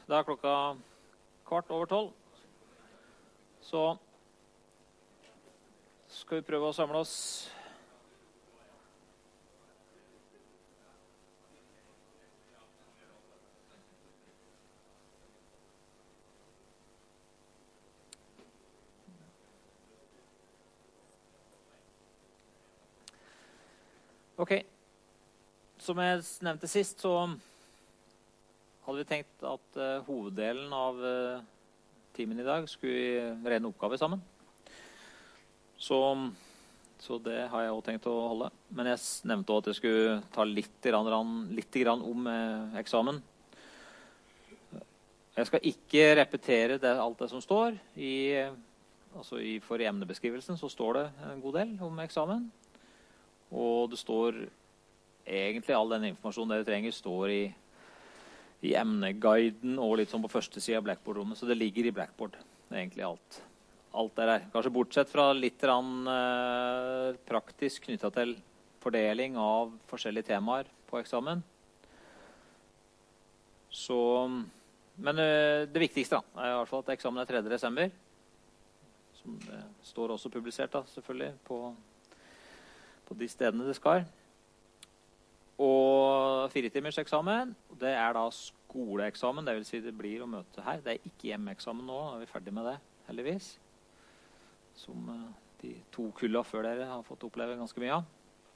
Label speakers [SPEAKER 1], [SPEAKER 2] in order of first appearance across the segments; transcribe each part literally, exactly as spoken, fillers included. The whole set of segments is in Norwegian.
[SPEAKER 1] Det er klokka kvart over tolv. Så skal vi prøve å samle oss. Ok, som jeg nevnte sist, så hadde vi tenkt at uh, hoveddelen av uh, timen i dag skulle vi rene oppgaver sammen. Så, så det har jeg også tenkt å holde. Men jeg nevnte også at jeg skulle ta litt, grann, litt grann om uh, eksamen. Jeg skal ikke repetere det, alt det som står. I, altså i, for i emnebeskrivelsen så står det en god del om eksamen. Og det står egentlig all den informasjonen dere trenger står i, i emneguiden og litt sånn på første siden av Blackboard-rommet. Så det ligger i Blackboard, egentlig alt. Alt er her. Kanskje bortsett fra litt rann, eh, praktisk knyttet til fordeling av forskjellige temaer på eksamen. Så, men eh, det viktigste da, er i hvert fall at eksamen er tredje desember. Som det står også publisert da, selvfølgelig, på på de stedene det skal. Og firetimers eksamen, det er da skoleeksamen, det vil si det blir å møte her. Det er ikke hjemmeeksamen nå, er vi ferdig med det, heldigvis. Som de to kulla før dere har fått oppleve ganske mye av.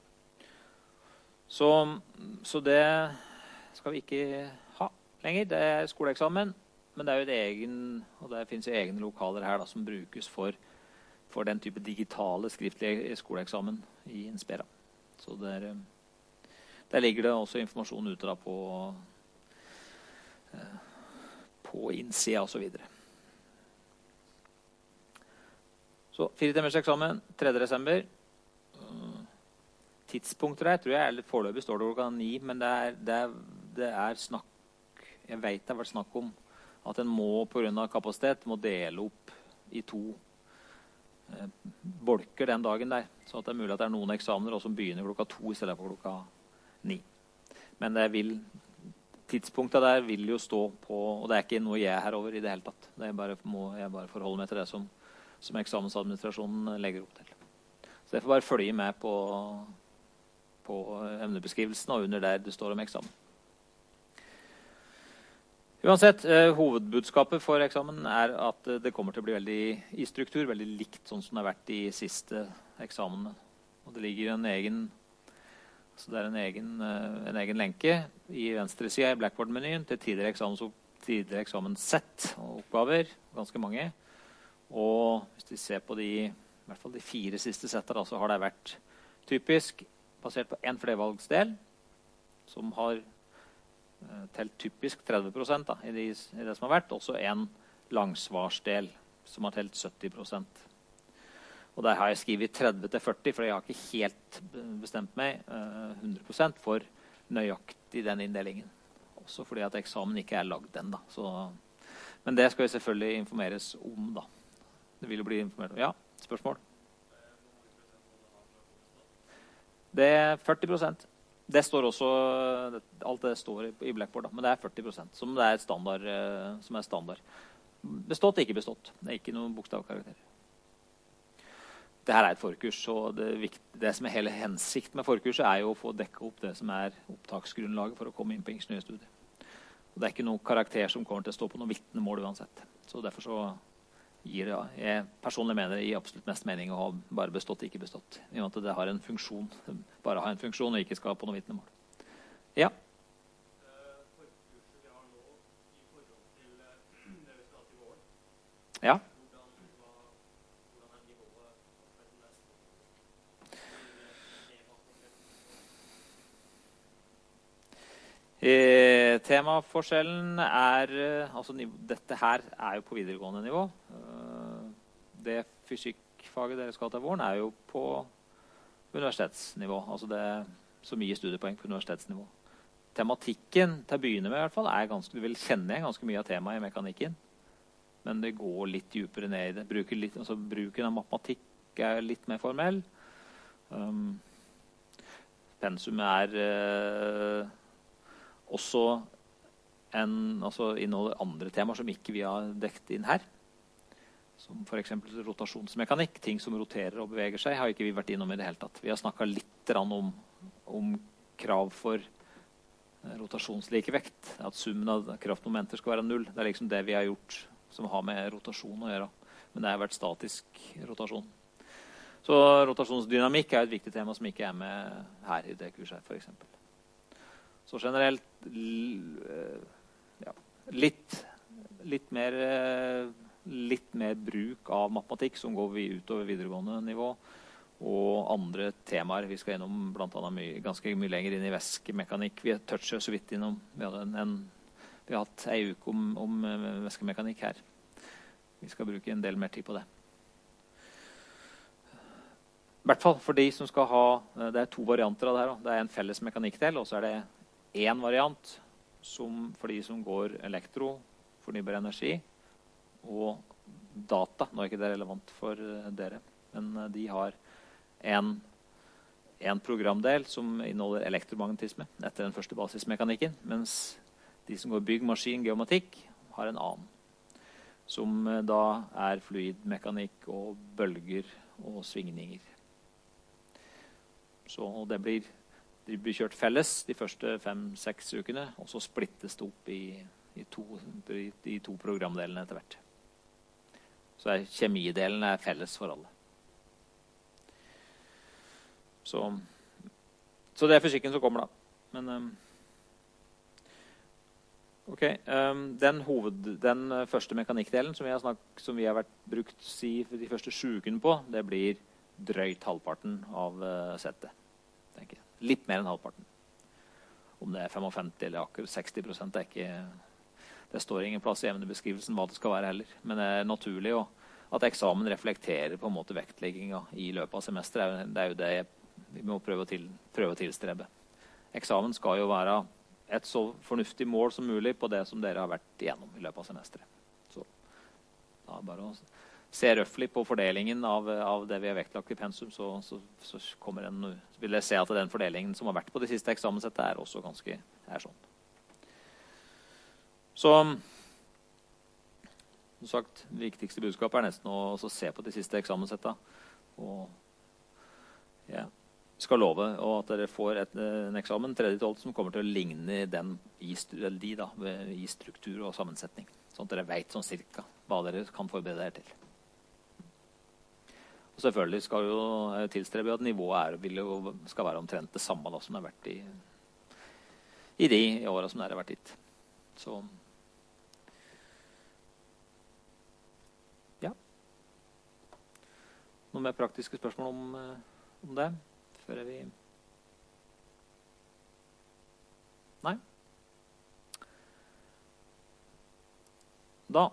[SPEAKER 1] Så, så det skal vi ikke ha lenger. Det er skoleeksamen, men det er jo et egen, og det finnes jo egne lokaler her da, som brukes for for den type digitale skriftlige skoleeksamen i Inspera. Så der, der ligger det også informasjon ute da på, på innsida og så videre. Så fire timers eksamen, tredje desember. Tidspunkter her tror jeg, eller foreløpig står det klokka ni, men det er, det, er, det er snakk, jeg vet det har vært snakk om at en må på grunn av kapasitet må dele opp i to bolker den dagen der, så at det er mulig at det er noen eksamener også som begynner klokka to i stedet for klokka ni. Men det vil, tidspunktet der vil jo stå på, og det er ikke noe jeg er her over i det hele tatt. Det er bare, må jeg bare forholde meg til det som, som eksamensadministrasjonen legger opp til. Så jeg får bare følge med på, på emnebeskrivelsen og under der det står om eksamen. Uansett, eh, hovedbudskapet for eksamen er at eh, det kommer til å bli veldig i struktur, veldig likt sånn som det har vært de siste eksamene. Og det ligger en egen, så det er en egen, eh, en egen lenke i venstre side i Blackboard-menyen til tidligere eksamens, tidligere eksamenssett og oppgaver, ganske mange. Og hvis vi ser på de, i hvert fall de fire siste setter, da, så har det vært typisk basert på en flervalgsdel som har telt typisk tretti prosent da, i, de, i det som har vært. Også en langsvarsdel som har telt sytti prosent. Og der har jeg skrivet tretti til førti, for jeg har ikke helt bestemt meg uh, hundre prosent for nøyaktig den inndelingen. Også fordi at eksamen ikke er lagd den da. Så, men det skal vi selvfølgelig informeres om da. Det vil jo bli informert om. Ja, spørsmål? Det er førti prosent. Det står også, alt det står i Blackboard, da, men det er førti prosent, som det er standard, som er standard. Bestått, ikke bestått. Det er ikke noen bokstavkarakter. Dette er et forkurs, og det, det som er hele hensikt med forkurset er jo å få dekket opp det som er opptaksgrunnlaget for å komme inn på ingeniørstudiet. Og det er ikke noen karakter som kommer til å stå på noen vitnemål uansett. Så derfor så gir det, jeg personlig mener det gir absolutt mest mening å ha bare bestått, ikke bestått. I og med at det har en funksjon, bare har en funksjon og ikke skal på noe vitnemål. Ja? Forkurset vi har nå i forhold til det vi skal ha til våren. Ja? Hvordan er nivået Eh, temaforskjellen er, altså dette her er jo på videregående nivå. Eh, det fysikkfaget dere skal ha til våren er jo på universitetsnivå. Altså det som gir studiepoeng på universitetsnivå. Tematikken til å begynne med i hvert fall er ganske, du vil kjenne igjen ganske mye av temaet i mekanikken. Men det går litt dypere ned i det. Bruker litt, altså bruken av matematikk er litt mer formell. Um, pensumet er... Uh, også en, altså inneholder andre temaer som ikke vi har dekket inn her. Som for eksempel rotasjonsmekanikk, ting som roterer og beveger seg, har ikke vi vært innom i det hele tatt. Vi har snakket litt om, om krav for rotasjonslikevekt, at summen av kraftmomenter skal være null. Det er liksom det vi har gjort som har med rotasjon å gjøre. Men det har vært statisk rotasjon. Så rotasjonsdynamikk er et viktig tema som ikke er med her i det kurset, for eksempel. Så generelt ja, litt, litt, mer, litt mer bruk av matematikk som går vi utover videregående nivå, og andre temaer. Vi skal gjennom blant annet mye, ganske mye lenger inn i væskemekanikk. Vi har touchet så vidt innom. Vi, en, en, vi har hatt en uke om, om væskemekanikk her. Vi skal bruke en del mer tid på det. I hvert fall for de som skal ha, det er to varianter av det her. Det er en felles mekanikkdel, og så er det en variant som, for de som går elektro, fornybar energi, og data. Nå er ikke det relevant for dere, men de har En, en programdel som inneholder elektromagnetisme etter den første basismekanikken, mens de som går bygg, maskin, geomatikk har en annen, som da er fluidmekanikk og bølger og svingninger. Så det blir, det blir kjørt felles de første fem-seks ukene, og så splittes det opp i, i, to, i, i to programdelene etter hvert. Så er kjemidelen er felles for alle. Så, så det er fysikken som kommer da. Men um, ok, um, den, hoved, den første mekanikkdelen som vi har, snakket, som vi har vært brukt si, de første sju ukene på, det blir drøyt halvparten av uh, settet. Tenker jeg. Litt mer enn halvparten. Om det er femtifem eller akkurat seksti prosent, det er ikke, det står ingen plass i emnebeskrivelsen hva det skal være heller. Men det er naturlig å, at eksamen reflekterer på en måte vektlegginga i løpet av semesteret. Det er jo det jeg vi må prøve å, til, prøve å tilstrebe. Eksamen skal jo være et så fornuftig mål som mulig på det som dere har vært igjennom i løpet av semesteret. Så da bare å se røffelig på fordelingen av, av det vi har vektlagt i pensum, så, så, så kommer en, vil jeg se at den fordelingen som har vært på de siste eksamenssettet er også ganske er sånn. Så som sagt, det viktigste budskapet er nesten å se på de siste eksamenssettene og ja, skal love og at dere får et, en eksamen tredje tolv som kommer til å ligne den i, de da, i struktur og sammensetning. Sånn at dere vet sånn cirka hva dere kan forberede dere til. Og selvfølgelig skal jo tilstrebe at nivået er, vil jo, skal være omtrent det samme da, som det har vært i, i de årene som det har vært hit. Så ja. Noen mer praktiske spørsmål om, om det? Før vi Nei. Da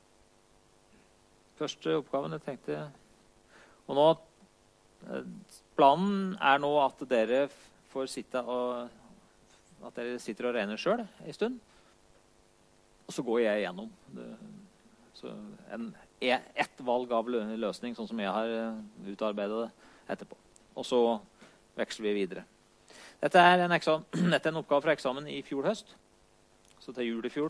[SPEAKER 1] første oppgaven jeg tenkte og nå planen er nå at dere får sitte og at dere sitter og regner selv en stund og så går jeg gjennom det, så en, ett valg av løsning sånn som jeg har utarbeidet det etterpå og så veksler vi videre. Dette er en, eksamen, dette er en oppgave fra eksamen i fjor høst, så til jul i fjor.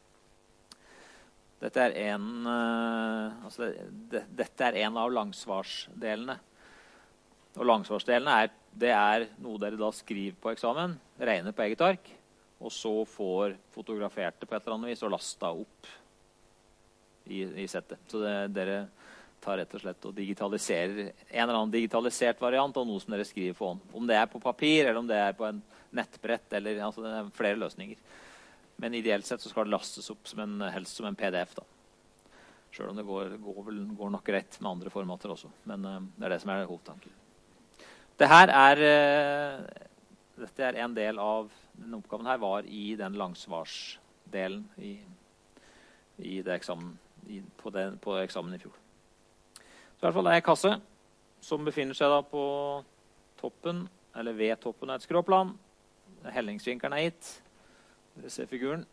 [SPEAKER 1] Dette er en, uh, altså det, dette er en av langsvarsdelene. Og langsvarsdelene er, det er noe dere da skriver på eksamen, regner på eget ark, og så får fotografert det på et eller annet vis og lastet opp i, i settet. Så det, dere tar rett og slett og digitaliserer en eller annen digitalisert variant av noe som dere skriver på hånd. Om det er på papir, eller om det er på en nettbrett, eller altså det er flere løsninger. Men ideelt sett så skal det lastes opp som en, helst som en P D F da. Selv om det går, går, vel, går nok rett med andre formater også. Men uh, det er det som er hovedtanken. Det her er, uh, dette er en del av, denne oppgaven her var i den langsvarsdelen i, i det eksamen, i, på, det, på eksamen i fjor. Så i hvert fall er det en kasse som befinner seg da på toppen, eller ved toppen av et skråplan. Hellingsvinkelen er gitt. Dere ser figuren.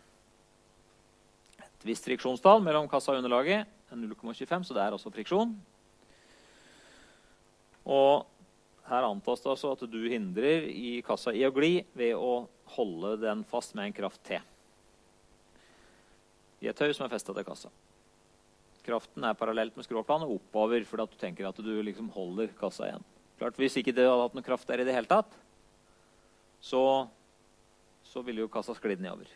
[SPEAKER 1] Et visst friksjonstall mellom kassa og underlaget. null komma tjuefem, så det er også friksjon. Og her antas det altså at du hindrer i kassa i å gli ved å holde den fast med en kraft T. i et tøy som er festet til kassa. Kraften er parallelt med skråplanet oppover, fordi at du tenker at du liksom holder kassa igjen. Klart, hvis ikke det hadde hatt noe kraft der i det hele tatt, så, så ville jo kassa sklidd nedover.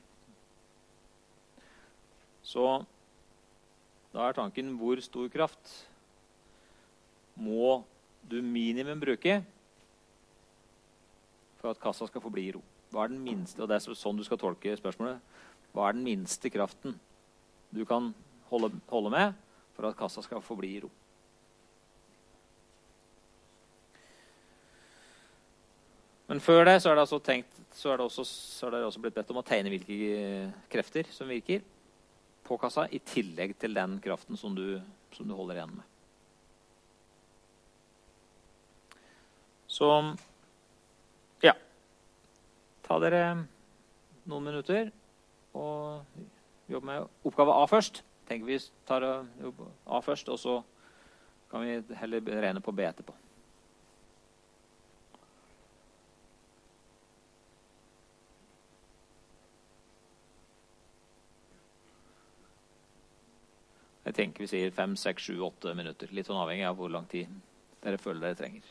[SPEAKER 1] Så da er tanken hvor stor kraft må du minimum bruke for at kassa skal forbli i ro. Hva er den minste, og det er sånn du skal tolke spørsmålet, hva er den minste kraften du kan holde, holde med for at kassa skal forbli i ro? Men før det så er det, altså tenkt, så er det, også, så er det også blitt bedt om å tegne hvilke krefter som virker på kassa, i tillegg til den kraften som du, som du holder igjen med. Så, ja. Ta dere noen minutter og jobbe med oppgave A først. Tenker vi tar A først, og så kan vi heller regne på B etterpå. Jeg tenker vi sier fem, seks, sju, åtte minutter. Litt sånn avhengig av hvor lang tid dere føler dere trenger.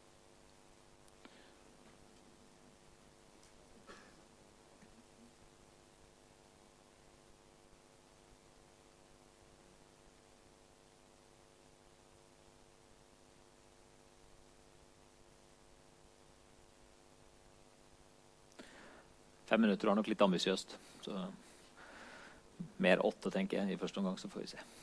[SPEAKER 1] Fem minutter var nok litt ambisiøst. Så mer åtte, tenker jeg, i første omgang, så får vi se.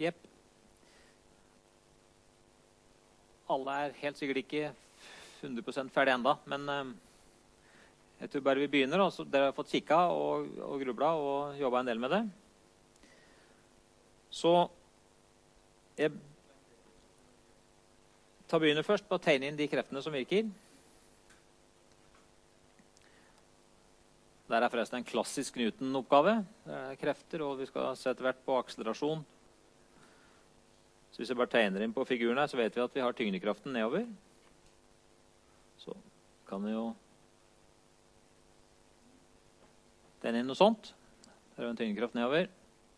[SPEAKER 1] Jepp. Alle er helt sikkert ikke hundre prosent ferdig enda, men eh, jeg tror bare vi begynner. Også. Dere har fått kikka og, og grubla og jobba en del med det. Så jeg tar begynner først på å tegne inn de kreftene som virker. Der er forresten en klassisk Newton-oppgave. Det er krefter, og vi skal se etter hvert på akselerasjon. Så hvis jeg bare tegner inn på figuren her, så vet vi at vi har tyngdekraften nedover. Så kan vi jo tegne inn noe sånt. Der er en tyngdekraft nedover.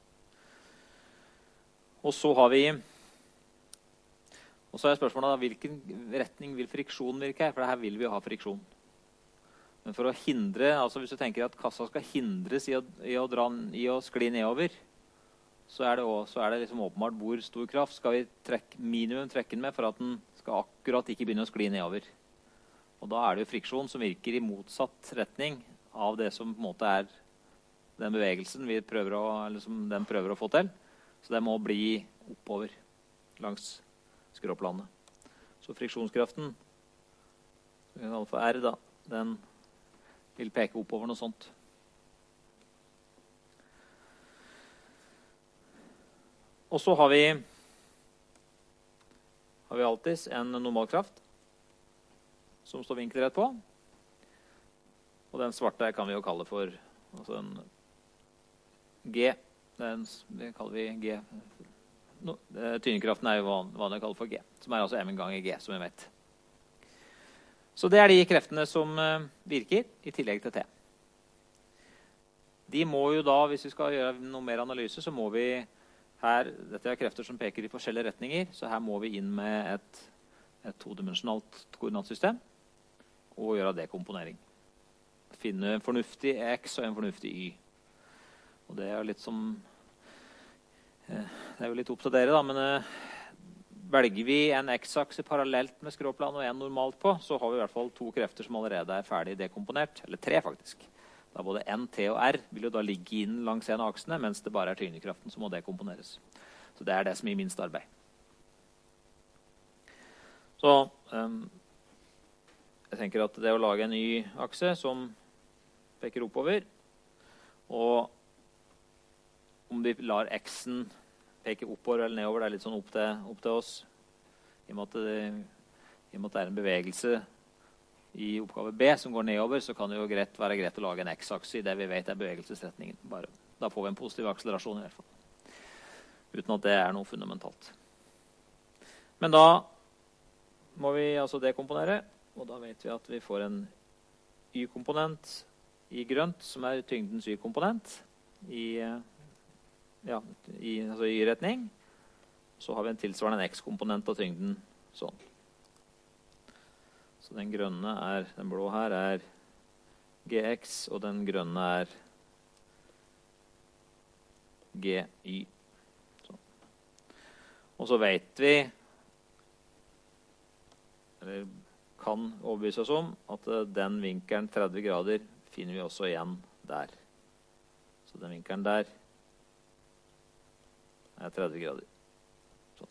[SPEAKER 1] Og så har vi... Og så er spørsmålet da, hvilken retning vil friksjon virke her? For her vil vi ha friksjon. Men for å hindre, altså hvis du tenker at kassa skal hindres i å, i å, dra, i å skli nedover, så er det, også, så er det liksom åpenbart hvor stor kraft skal vi trekke, minimum trekke den med for at den skal akkurat ikke begynne å skli nedover. Og da er det jo friksjon som virker i motsatt retning av det som på en måte er den bevegelsen vi prøver å, eller som den prøver å få til. Så det må bli oppover langs skråplanet. Så friksjonskraften, vi kan kalle for R da, den vil peke oppover noe sånt. Og så har vi, har vi alltid en normalkraft som står vinkelrett på. Og den svarte kan vi jo kalle for altså en G. Den det kaller vi G. No, tyngdekraften er jo hva, hva det kaller for G, som er altså M ganger G, som vi vet. Så det er de kreftene som uh, virker i tillegg til T. De må jo da, hvis vi skal gjøre noe mer analyse, så må vi her, dette er krefter som peker i forskjellige retninger, så her må vi inn med et, et todimensjonalt koordinatsystem og gjøre dekomponering. Finne en fornuftig X og en fornuftig Y. Og det er litt som... Det er jo litt opp til dere da, men eh, velger vi en X-akse parallelt med skråplan og en normalt på, så har vi i hvert fall to krefter som allerede er ferdig dekomponert, eller tre faktisk. Da både N, T og R vil jo da ligge inn langs en av aksene, mens det bare er tyngdekraften som må dekomponeres. Så det er det som gir minst arbeid. Så um, jeg tenker at det å lage en ny akse som peker oppover, og om vi lar X-en peke oppover eller nedover, det er litt sånn opp til, opp til oss. I og med at det, i og med at det er en bevegelse i oppgave B som går nedover, så kan det jo greit, være greit å lage en X-akse i det vi vet er bevegelsesretningen. Bare, da får vi en positiv akselerasjon i hvert fall. Uten at det er noe fundamentalt. Men da må vi altså dekomponere, og da vet vi at vi får en Y-komponent i grønt, som er tyngdens Y-komponent i Ja, i, altså i retning. Så har vi en tilsvarende X-komponent av tyngden sånn. Så den grønne er, den blå her er G X, og den grønne er G Y. Sånn. Og så vet vi, eller kan overbevise oss om, at den vinkelen tretti grader finner vi også igjen der. Så den vinkelen der er tretti grader. Sånn.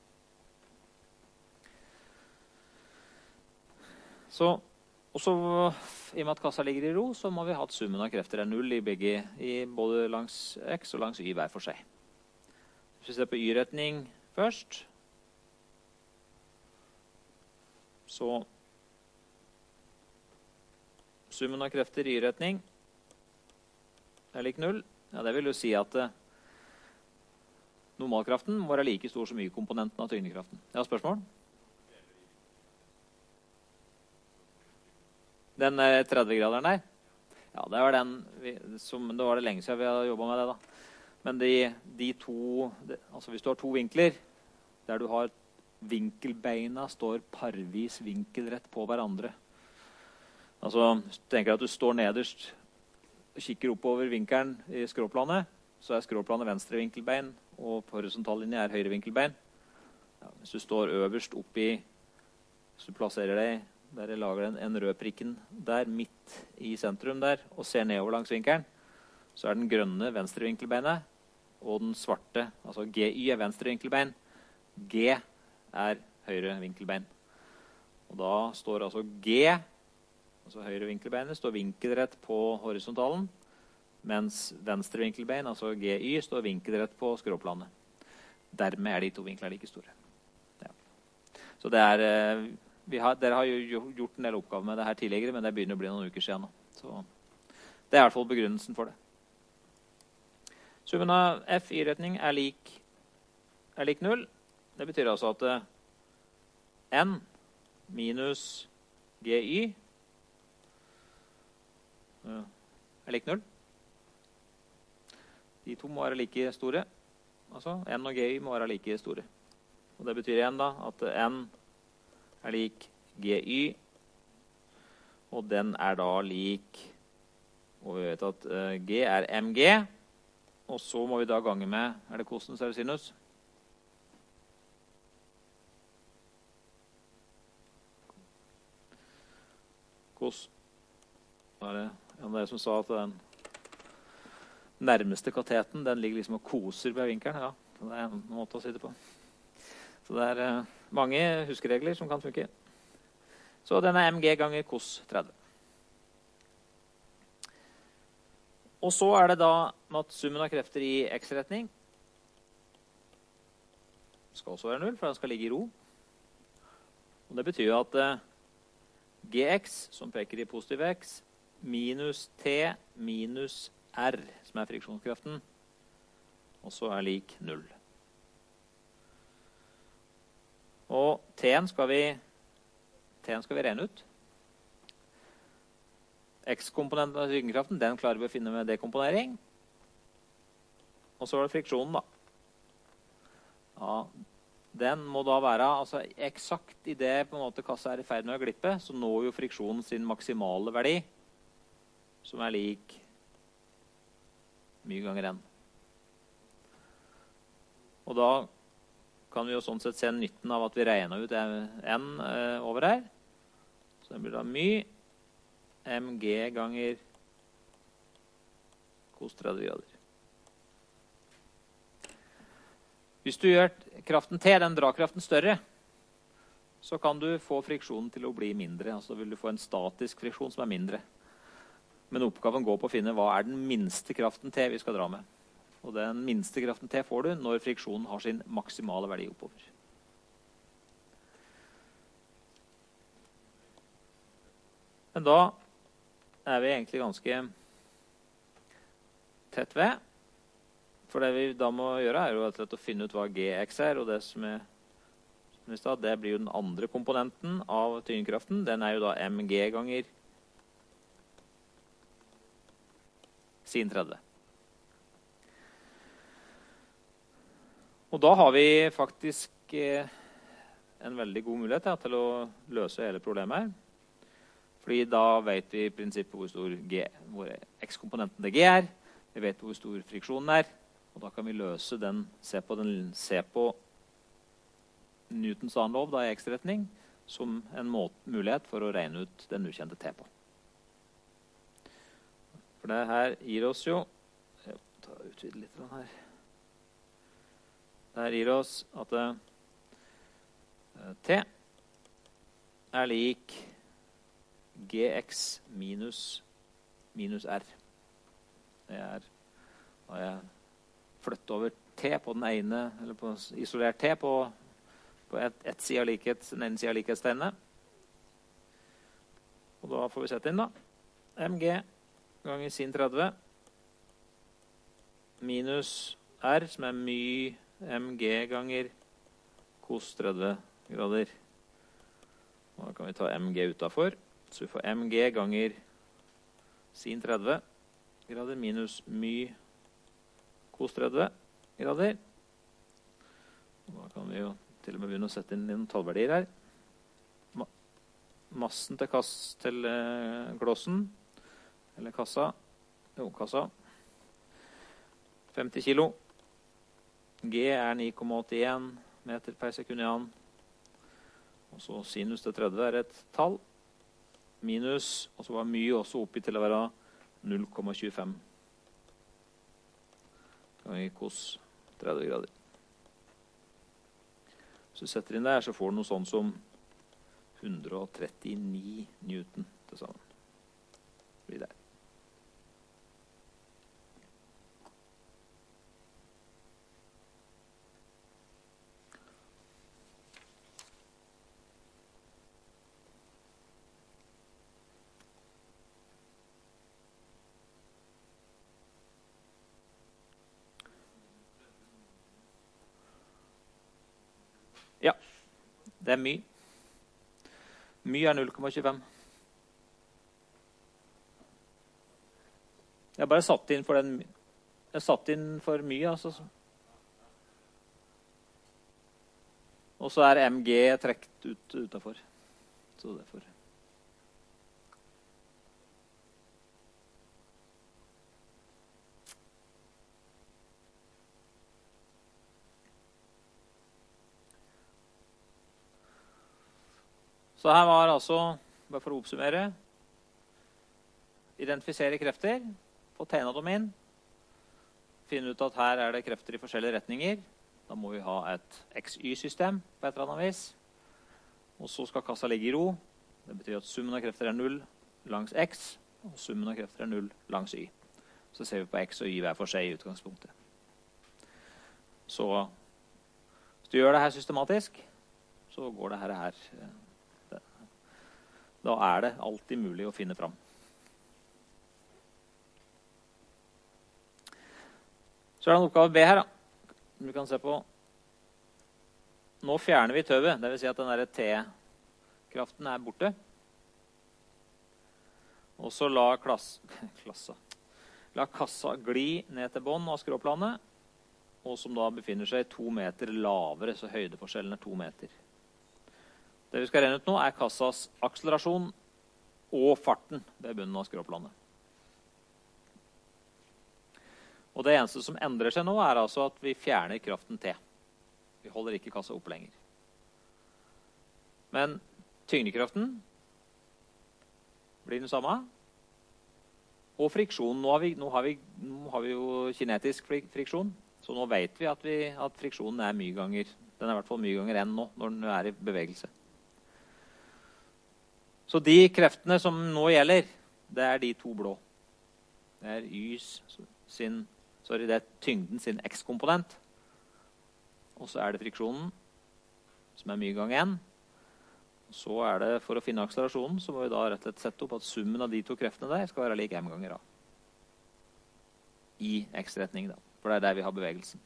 [SPEAKER 1] Så, og så, i og med at kassa ligger i ro, så må vi ha at summen av krefter er null i begge, i både langs X og langs Y hver for seg. Hvis vi ser på Y-retning først, så summen av krefter i Y-retning er lik null. Ja, det vil jo si at normalkraften må være like stor som Y-komponenten av tyngdekraften. Ja, spørsmål? Den tretti graderen der? Ja, det var den, vi, som, det var det lenge siden vi har jobbet med det da. Men de, de to, de, altså hvis du har to vinkler, der du har vinkelbeina står parvis vinkelrett på hverandre. Altså, hvis du tenker at du står nederst og kikker oppover vinkelen i skråplanet, så er skråplanet venstre vinkelbein, og på horisontal linje er høyre vinkelbein. Ja, hvis du står øverst oppi, hvis du plasserer deg, der jeg lager en, en rød prikken der, midt i sentrum der, og ser nedover langs vinkelen, så er den grønne venstre vinkelbeinet, og den svarte, altså G Y er venstre vinkelbein, G er høyre vinkelbein. Og da står altså G, altså høyre vinkelbeinet, står vinkelrett på horisontalen, mens venstre vinkelbein, altså G Y, står vinkelrett på skråplanet. Dermed er de to vinkler like store. Ja. Så det er, vi har, dere har jo gjort en del oppgaver med det her tidligere, men det begynner å bli noen uker siden nå. Så det er i hvert fall begrunnelsen for det. Summen av F Y-retning er lik, er lik null. Det betyr altså at N minus G Y er lik null. De to må være like store. Altså, N og G Y må være like store. Og det betyr igjen da at N er lik G Y, og den er da lik, og vi vet at uh, G er M G, og så må vi da gange med, er det kosinus eller sinus? Kos. Da er det en av dere som sa at den nærmeste kateten, den ligger liksom og koser ved vinkelen. Ja, det er en måte å si det på. Så det er uh, mange huskeregler som kan funke. Så den er M G ganger kos tretti. Og så er det da at summen av krefter i X-retning skal også være null, for den skal ligge i ro. Og det betyr jo at uh, G X, som peker i positiv X, minus T minus R, som er friksjonskraften, også er lik null. Og T-en skal vi, T-en skal vi regne ut. X-komponenten av tyngdekraften, den klarer vi å finne med dekomponering. Og så er det friksjonen da. Ja, den må da være, altså eksakt i det på en måte kassa er i ferd med å glippe, så når jo friksjonen sin maksimale verdi, som er lik mye ganger N. Og da kan vi jo sånn sett se nytten av at vi regner ut N eh, over her. Så det blir da my mg ganger kos tretti grader. Hvis du gjør kraften T, den dragkraften større, så kan du få friksjonen til å bli mindre. Altså vil du få en statisk friksjon som er mindre. Men oppgaven går på å finne hva er den minste kraften T vi skal dra med. Og den minste kraften T får du når friksjonen har sin maksimale verdi oppover. Men da er vi egentlig ganske tett ved. For det vi da må gjøre er jo å finne ut hva G X er, og det som er, det blir jo den andre komponenten av tyngdekraften. Den er jo da mg ganger sin tretti. Og da har vi faktisk eh, en veldig god mulighet ja, til å løse hele problemet her. Fordi da vet vi i prinsippet hvor stor G, hvor X-komponenten til G er. Vi vet hvor stor friksjonen er. Og da kan vi løse den, se på, den, se på Newtons annen lov da, i X-retning som en måte, mulighet for å regne ut den ukjente T på. For det her gir oss jo, jeg tar utvide litt her. Det her gir oss at uh, T er lik Gx minus, minus R. Det er, da jeg flytter over T på den ene, eller på isolert T på, på et, et side av likhet, den ene siden av likhetstegnet. Og da får vi sette inn da, mg ganger sin tretti minus R, som er my mg ganger kos tretti grader. Og da kan vi ta mg utenfor. Så vi får mg ganger sin tretti grader minus my kos tretti grader. Og da kan vi jo til og med begynne å sette inn noen tallverdier her. Ma massen til, kass, til eh, klossen, eller kassa, jo, kassa, femti kilo. G er ni komma åttien meter per sekund i annen. Og så sinus til tretti er et tall. Minus, og så var my også oppi til å være null komma tjuefem. ganger cos tretti grader. Hvis du setter inn der, så får du noe sånn som hundre trettini newton til sammen. Blir det. Ja, det er my. My er null komma tjuefem. Jeg har bare satt inn for den. Jeg har satt inn for my, altså. Og så er M G trekt ut utenfor. Så derfor. Så her var altså, bare for å oppsummere, identifisere krefter, få tegnet dem inn, finne ut at her er det krefter i forskjellige retninger. Da må vi ha et X Y-system på et eller annet vis. Og så skal kassa ligge i ro. Det betyr at summen av krefter er null langs X, og summen av krefter er null langs Y. Så ser vi på X og Y hver for seg i utgangspunktet. Så hvis du gjør det her systematisk, så går det her her. Da er det alltid mulig å finne fram. Så er det en oppgave B her, da. Vi kan se på. Nå fjerner vi tøvet, det vil si at den der T-kraften er borte. Og så la, klass, klassa, la kassa gli ned til bånd av skråplanet, og som da befinner seg to meter lavere, så høydeforskjellen er to meter. Det vi skal regne ut nå er kassas akselerasjon og farten ved bunnen av skråplanet. Og det eneste som endrer seg nå er altså at vi fjerner kraften T. Vi holder ikke kassa opp lenger. Men tyngdekraften blir den samme. Og friksjon, nå har vi, nå har vi, nå har vi jo kinetisk friksjon, så nå vet vi at, vi at friksjonen er mye ganger. Den er i hvert fall mye ganger enn nå, når den er i bevegelse. Så de kreftene som nå gjelder, det er de to blå. Det er Y's sin, sorry, det er tyngden sin X-komponent. Og så er det friksjonen, som er mye gang en. Så er det, for å finne akselerasjonen, så må vi da rett og slett sette opp at summen av de to kreftene der skal være lik M ganger A. I X-retning da, for det er der vi har bevegelsen.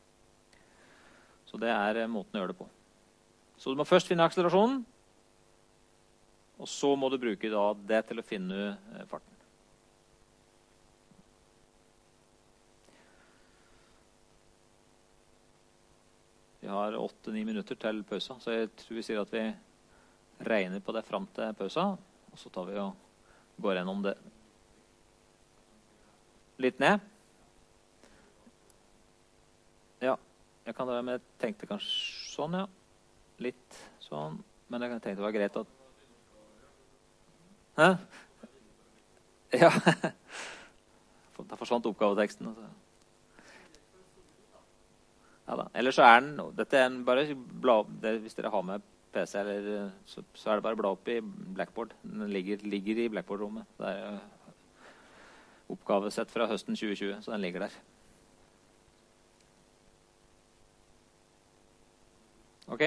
[SPEAKER 1] Så det er måten å gjøre det på. Så du må først finne akselerasjonen, og så må du bruke da det til å finne farten. Vi har åtte-ni minutter til pausa, så jeg tror vi sier at vi regner på det frem til pausa, og så tar vi og går gjennom det litt ned. Ja, jeg kan da, men jeg tenkte kanskje sånn, ja. Litt sånn, men jeg tenkte det var greit at Hæ? Ja. Da forsvant oppgaveteksten. Altså. Ja da. Ellers så er den, dette er en, bare bla opp, det, hvis dere har med P C, eller, så, så er det bare bla opp i Blackboard. Den ligger, ligger i Blackboard-rommet. Det er oppgavesett fra høsten tjue tjue, så den ligger der. Ok.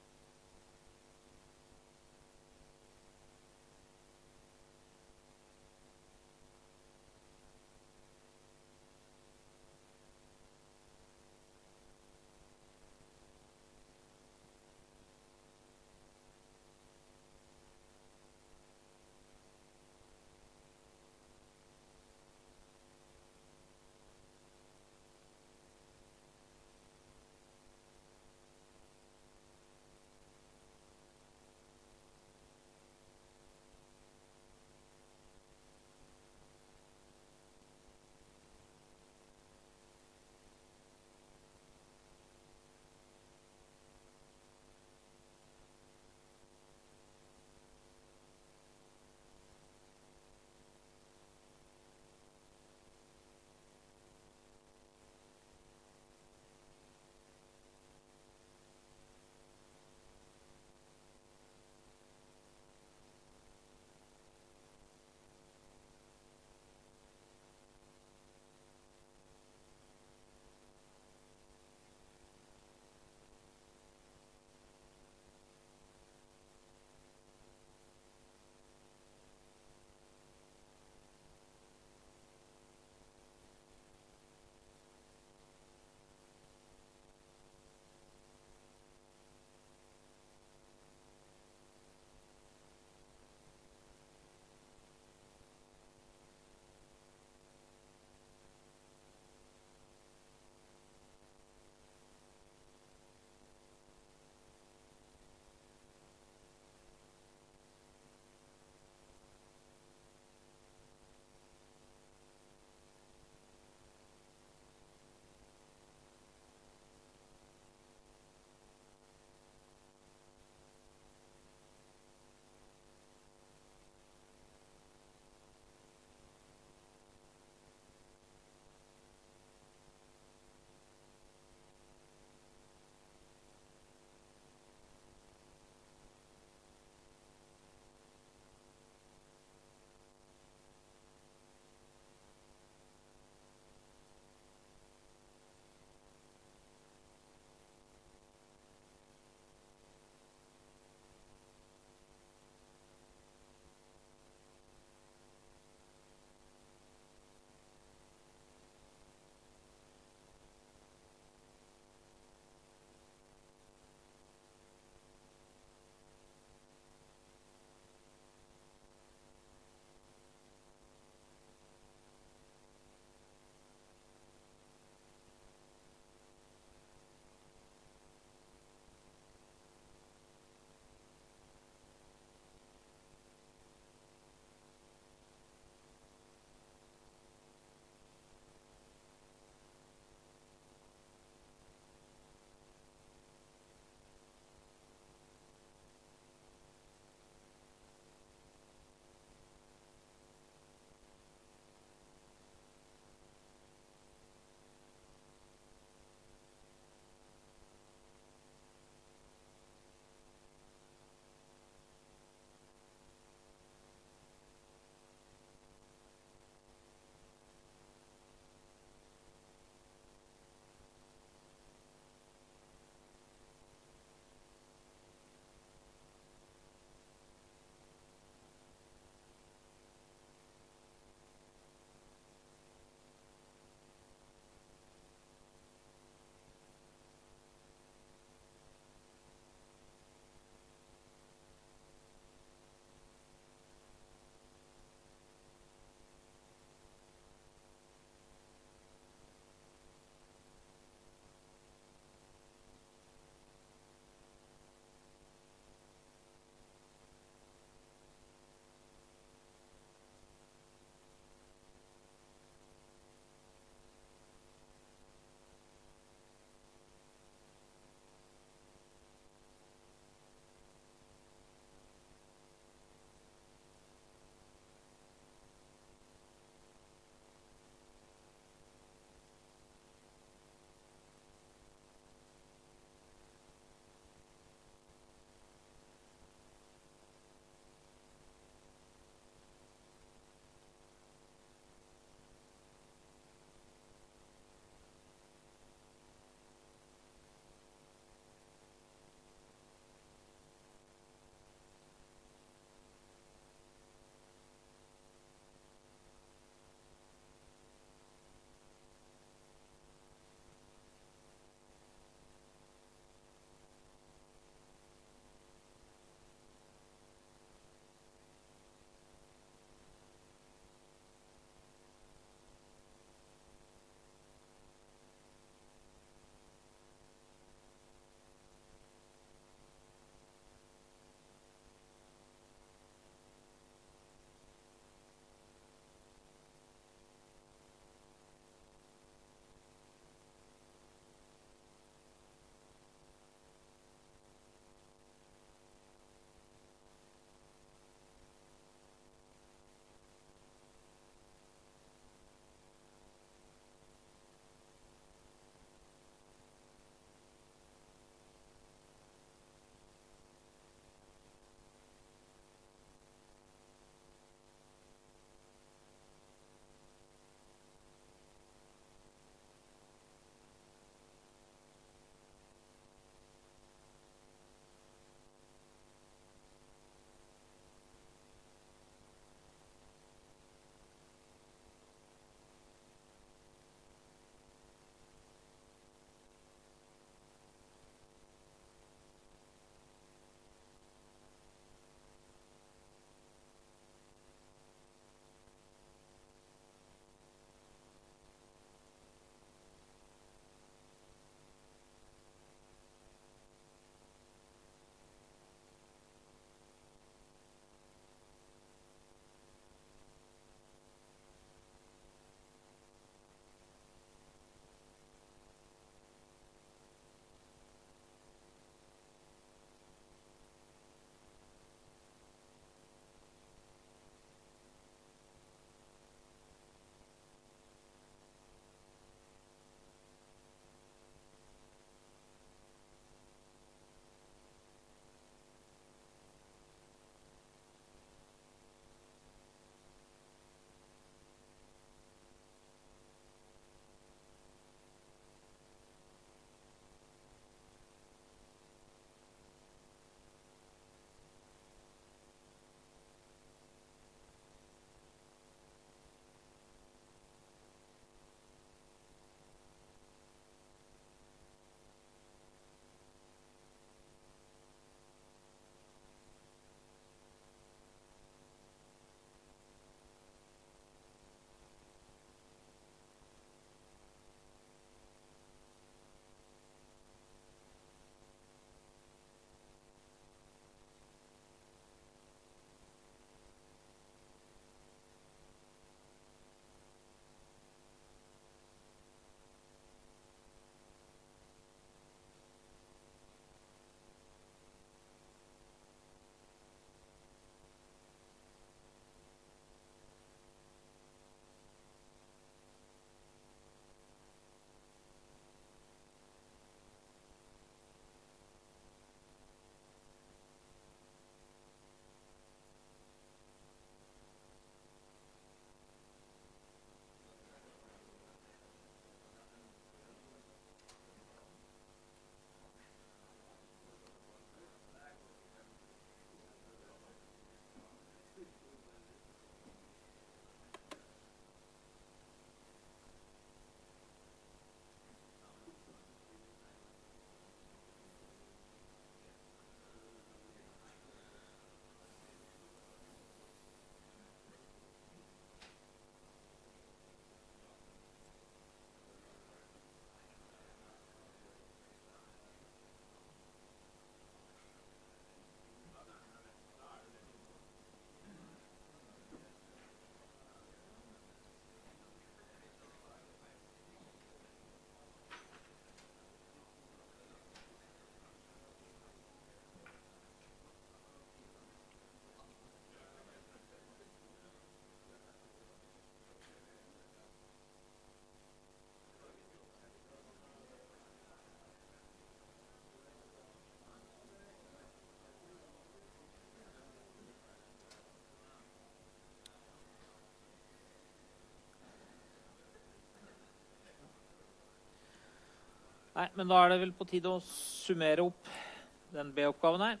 [SPEAKER 1] Nei, men da er det vel på tide å summere opp den B-oppgaven her.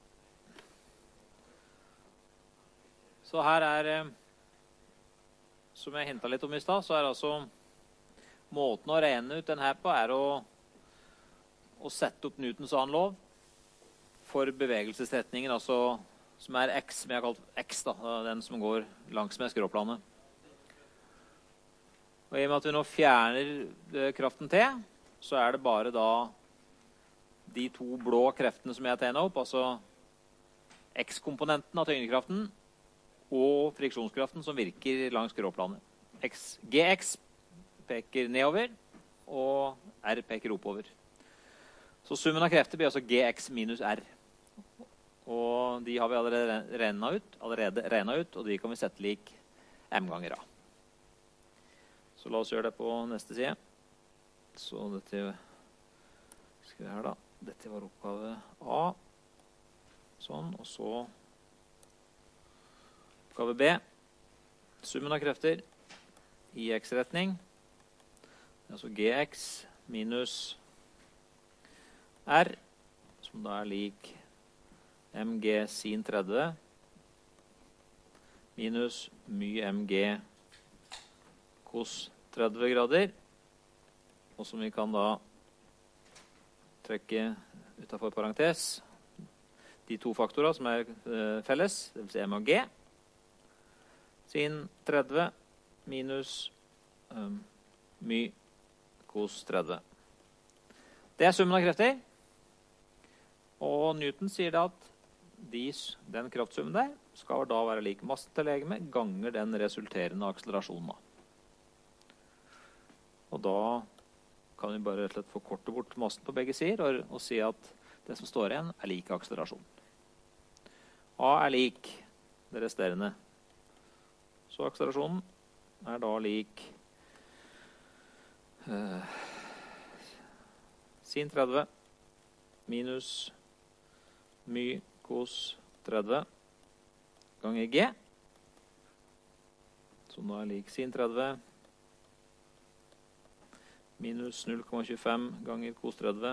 [SPEAKER 1] Så her er, som jeg hintet litt om i sted, så er altså måten å regne ut den her på er å, å sette opp Newtons annen lov for bevegelsesretningen, altså som er x, som jeg har kalt x da, den som går langs med skråplanet. Og i og med at vi nå fjerner kraften T, så er det bare da de to blå kreftene som jeg tegnet opp, altså x-komponenten av tyngdekraften og friksjonskraften som virker langs skråplanet. X, Gx peker nedover, og R peker oppover. Så summen av krefter blir altså Gx minus R. Og de har vi allerede regnet ut, allerede regnet ut, og de kan vi sette lik M ganger A. Så la oss gjøre det på neste side. Så dette, skal vi her da, dette var oppgave A. Sånn, og så oppgave B. Summen av krefter i x-retning. Altså Gx minus R, som da er lik mg sin tredje minus my mg cos tretti grader, og som vi kan da trekke utenfor parentes de to faktorer som er eh, felles, det vil si m og g, sin tretti minus um, my cos tretti. Det er summen av krefter, og Newton sier da at de, den kraftsummen der skal da være lik massen til legeme ganger den resulterende akselerasjonen. Og da kan vi bare rett og slett forkorte bort massen på begge sider og, og si at det som står igjen er lik akselerasjon. A er lik det resterende. Så akselerasjonen er da lik eh, sin tretti minus my cos tretti ganger G, som da er lik sin tretti minus null komma tjuefem ganger cos tretti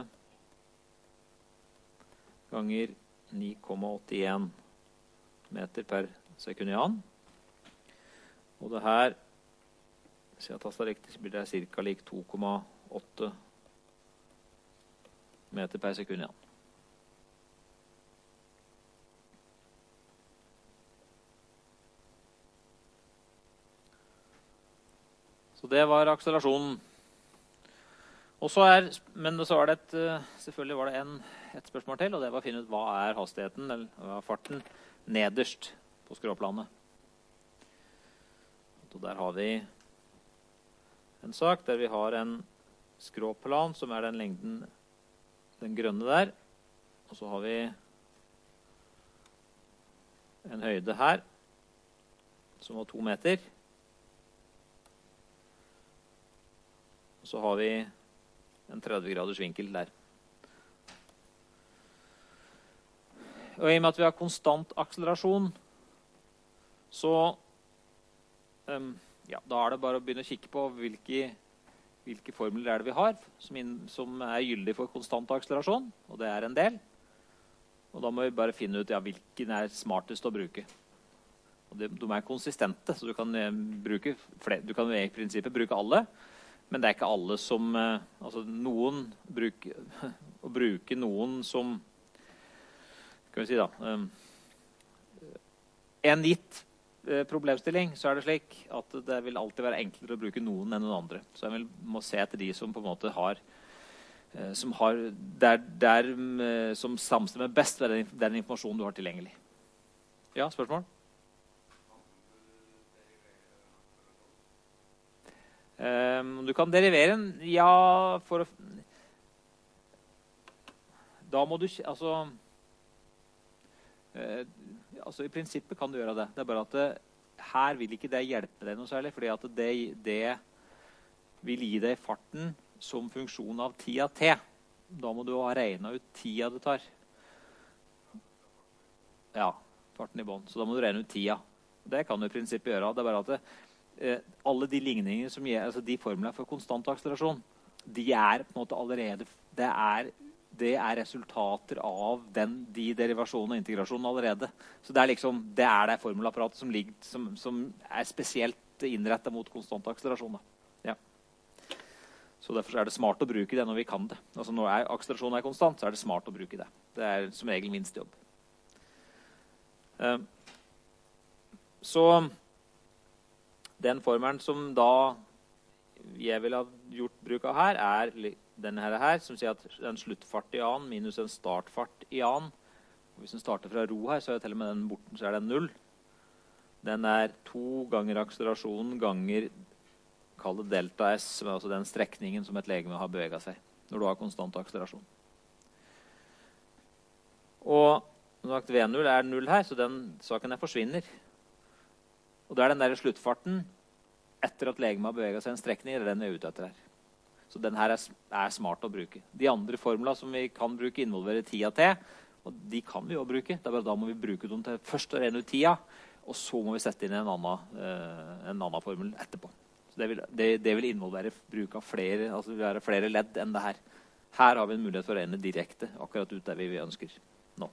[SPEAKER 1] ganger ni komma åttien meter per sekund i annen. Og det her, hvis jeg har tastet riktig, så blir det cirka lik to komma åtte meter per sekund i annen. Så det var akselerasjonen. Og så er, men så var det et, selvfølgelig var det en, et spørsmål til, og det var å finne ut hva er hastigheten, eller hva er farten, nederst på skråplanet. Og der har vi en sak der vi har en skråplan som er den lengden, den grønne der, og så har vi en høyde her, som var to meter. Og så har vi en tretti graders vinkel der. Og i og med at vi har konstant akselerasjon, så um, ja, da er det bare å begynne å kikke på hvilke, hvilke formler er det vi har som, inn, som er gyldig for konstant akselerasjon, og det er en del. Og da må vi bare finne ut ja, hvilken er smartest å bruke. Og det, de er konsistente, så du kan, bruke flere, du kan i prinsippet bruke alle, men det er ikke alle som, altså noen bruker, å bruke noen som, kan vi si da, en gitt problemstilling, så er det slik at det vil alltid være enklere å bruke noen enn noen andre. Så jeg vil, må se etter de som på en måte har, som har, der, der, som samstemmer best ved den, den informasjonen du har tilgjengelig. Ja, spørsmål? Um, du kan derivere en, ja, for å, da må du, altså, uh, altså i prinsippet kan du gjøre det. Det er bare at det, her vil ikke det hjelpe deg noe særlig, fordi at det, det vil gi deg farten som funksjon av tida t. Da må du ha regnet ut tida det tar. Ja, farten i bånd. Så da må du regne ut tida. Det kan du i prinsippet gjøre. Det er bare at det, alle de ligningene som gir, altså de formler for konstant akselerasjon, de er på en måte allerede det er, det er resultater av den, de derivasjonene og integrasjonen allerede. Så det er liksom, det er det formelapparatet som, ligger, som, som er spesielt innrettet mot konstant akselerasjon. Ja. Så derfor er det smart å bruke det når vi kan det. Altså når er, akselerasjonen er konstant, så er det smart å bruke det. Det er som regel minst jobb. Um, så den formelen som da jeg vil ha gjort bruk av her, er denne her, her som sier at en sluttfart i annen minus en startfart i annen. Hvis den starter fra ro her, så er det til og med den borten, så er den null. Den er to ganger akselerasjonen ganger, kall det delta S, som er altså den strekningen som et legeme har beveget seg, når du har konstant akselerasjon. Og V null er null her, så den saken her forsvinner. Og det er den der sluttfarten etter at legemet har beveget seg en strekning, er den vi er ute etter her. Så den her er, er smart å bruke. De andre formler som vi kan bruke, involverer tida til, og de kan vi jo bruke. Det er bare da må vi bruke dem til først å regne ut tida, og så må vi sette inn en annen, uh, en annen formel etterpå. Så det vil, det, det vil involvere bruk av flere, altså det vil være flere ledd enn det her. Her har vi en mulighet for å regne direkte, akkurat ut der vi ønsker nå.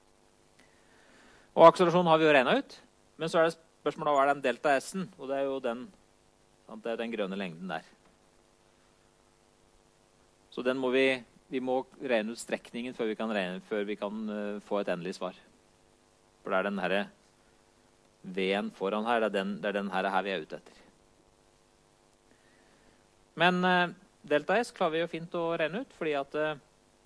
[SPEAKER 1] Og akselerasjonen har vi jo regnet ut, men så er det spørsmålet hva er den delta S-en, og det er jo den, det er den grønne lengden der. Så den må vi, vi må regne ut strekningen før vi kan, regne, før vi kan uh, få et endelig svar. For det er den her V-en foran her, det er den, det er den her, her vi er ute etter. Men uh, delta S klarer vi jo fint å regne ut, fordi at uh,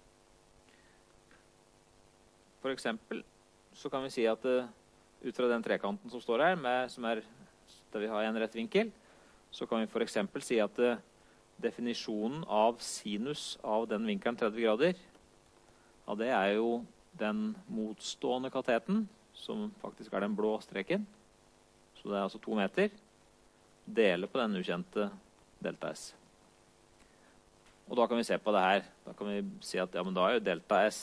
[SPEAKER 1] for eksempel så kan vi si at uh, ut fra den trekanten som står her, med, som er, der vi har en rett vinkel, så kan vi for eksempel si at uh, definisjonen av sinus av den vinkelen tretti grader, ja, det er jo den motstående kateten, som faktisk er den blå streken. Så det er altså to meter. Dele på den ukjente delta S. Og da kan vi se på det her. Da kan vi si at ja, men da er jo delta S,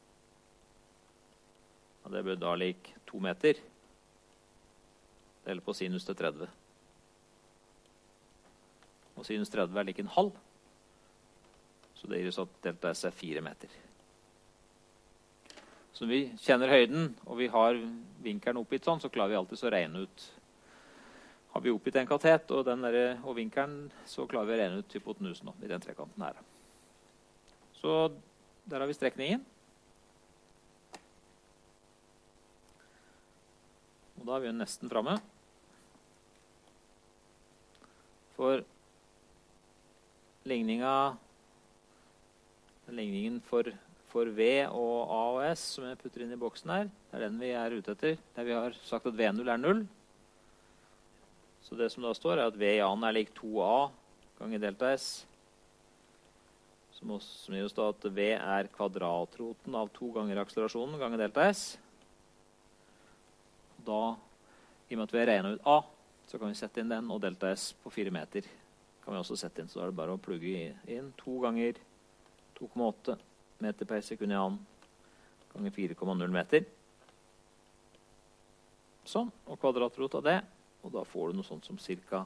[SPEAKER 1] ja, det blir da lik to meter. Dele på sinus til tretti. Og sinus tretti er lik en halv. Så det gir oss at delta S er fire meter. Så når vi kjenner høyden, og vi har vinkelen oppgitt sånn, så klarer vi alltid å regne ut. Har vi oppgitt en katet og, den der, og vinkelen, så klarer vi å regne ut hypotenusen i den trekanten her. Så der har vi strekningen. Og da er vi nesten fremme. For ligninga, ligningen for, for V og A og S som jeg putter inn i boksen her, det er den vi er ute etter. Der vi har sagt at V null er null. Så det som da står er at V i annen er lik to A ganger delta S. Som, også, som gir oss da at V er kvadratroten av to ganger akselerasjonen ganger delta S. Da, i og med at vi har regnet ut A, så kan vi sette inn den, og delta S på fire meter kan vi også sette inn. Så da er det bare å plugge inn to ganger to komma åtte meter per sekund i annen ganger fire komma null meter. Sånn, og kvadratrot av det, og da får du noe sånt som cirka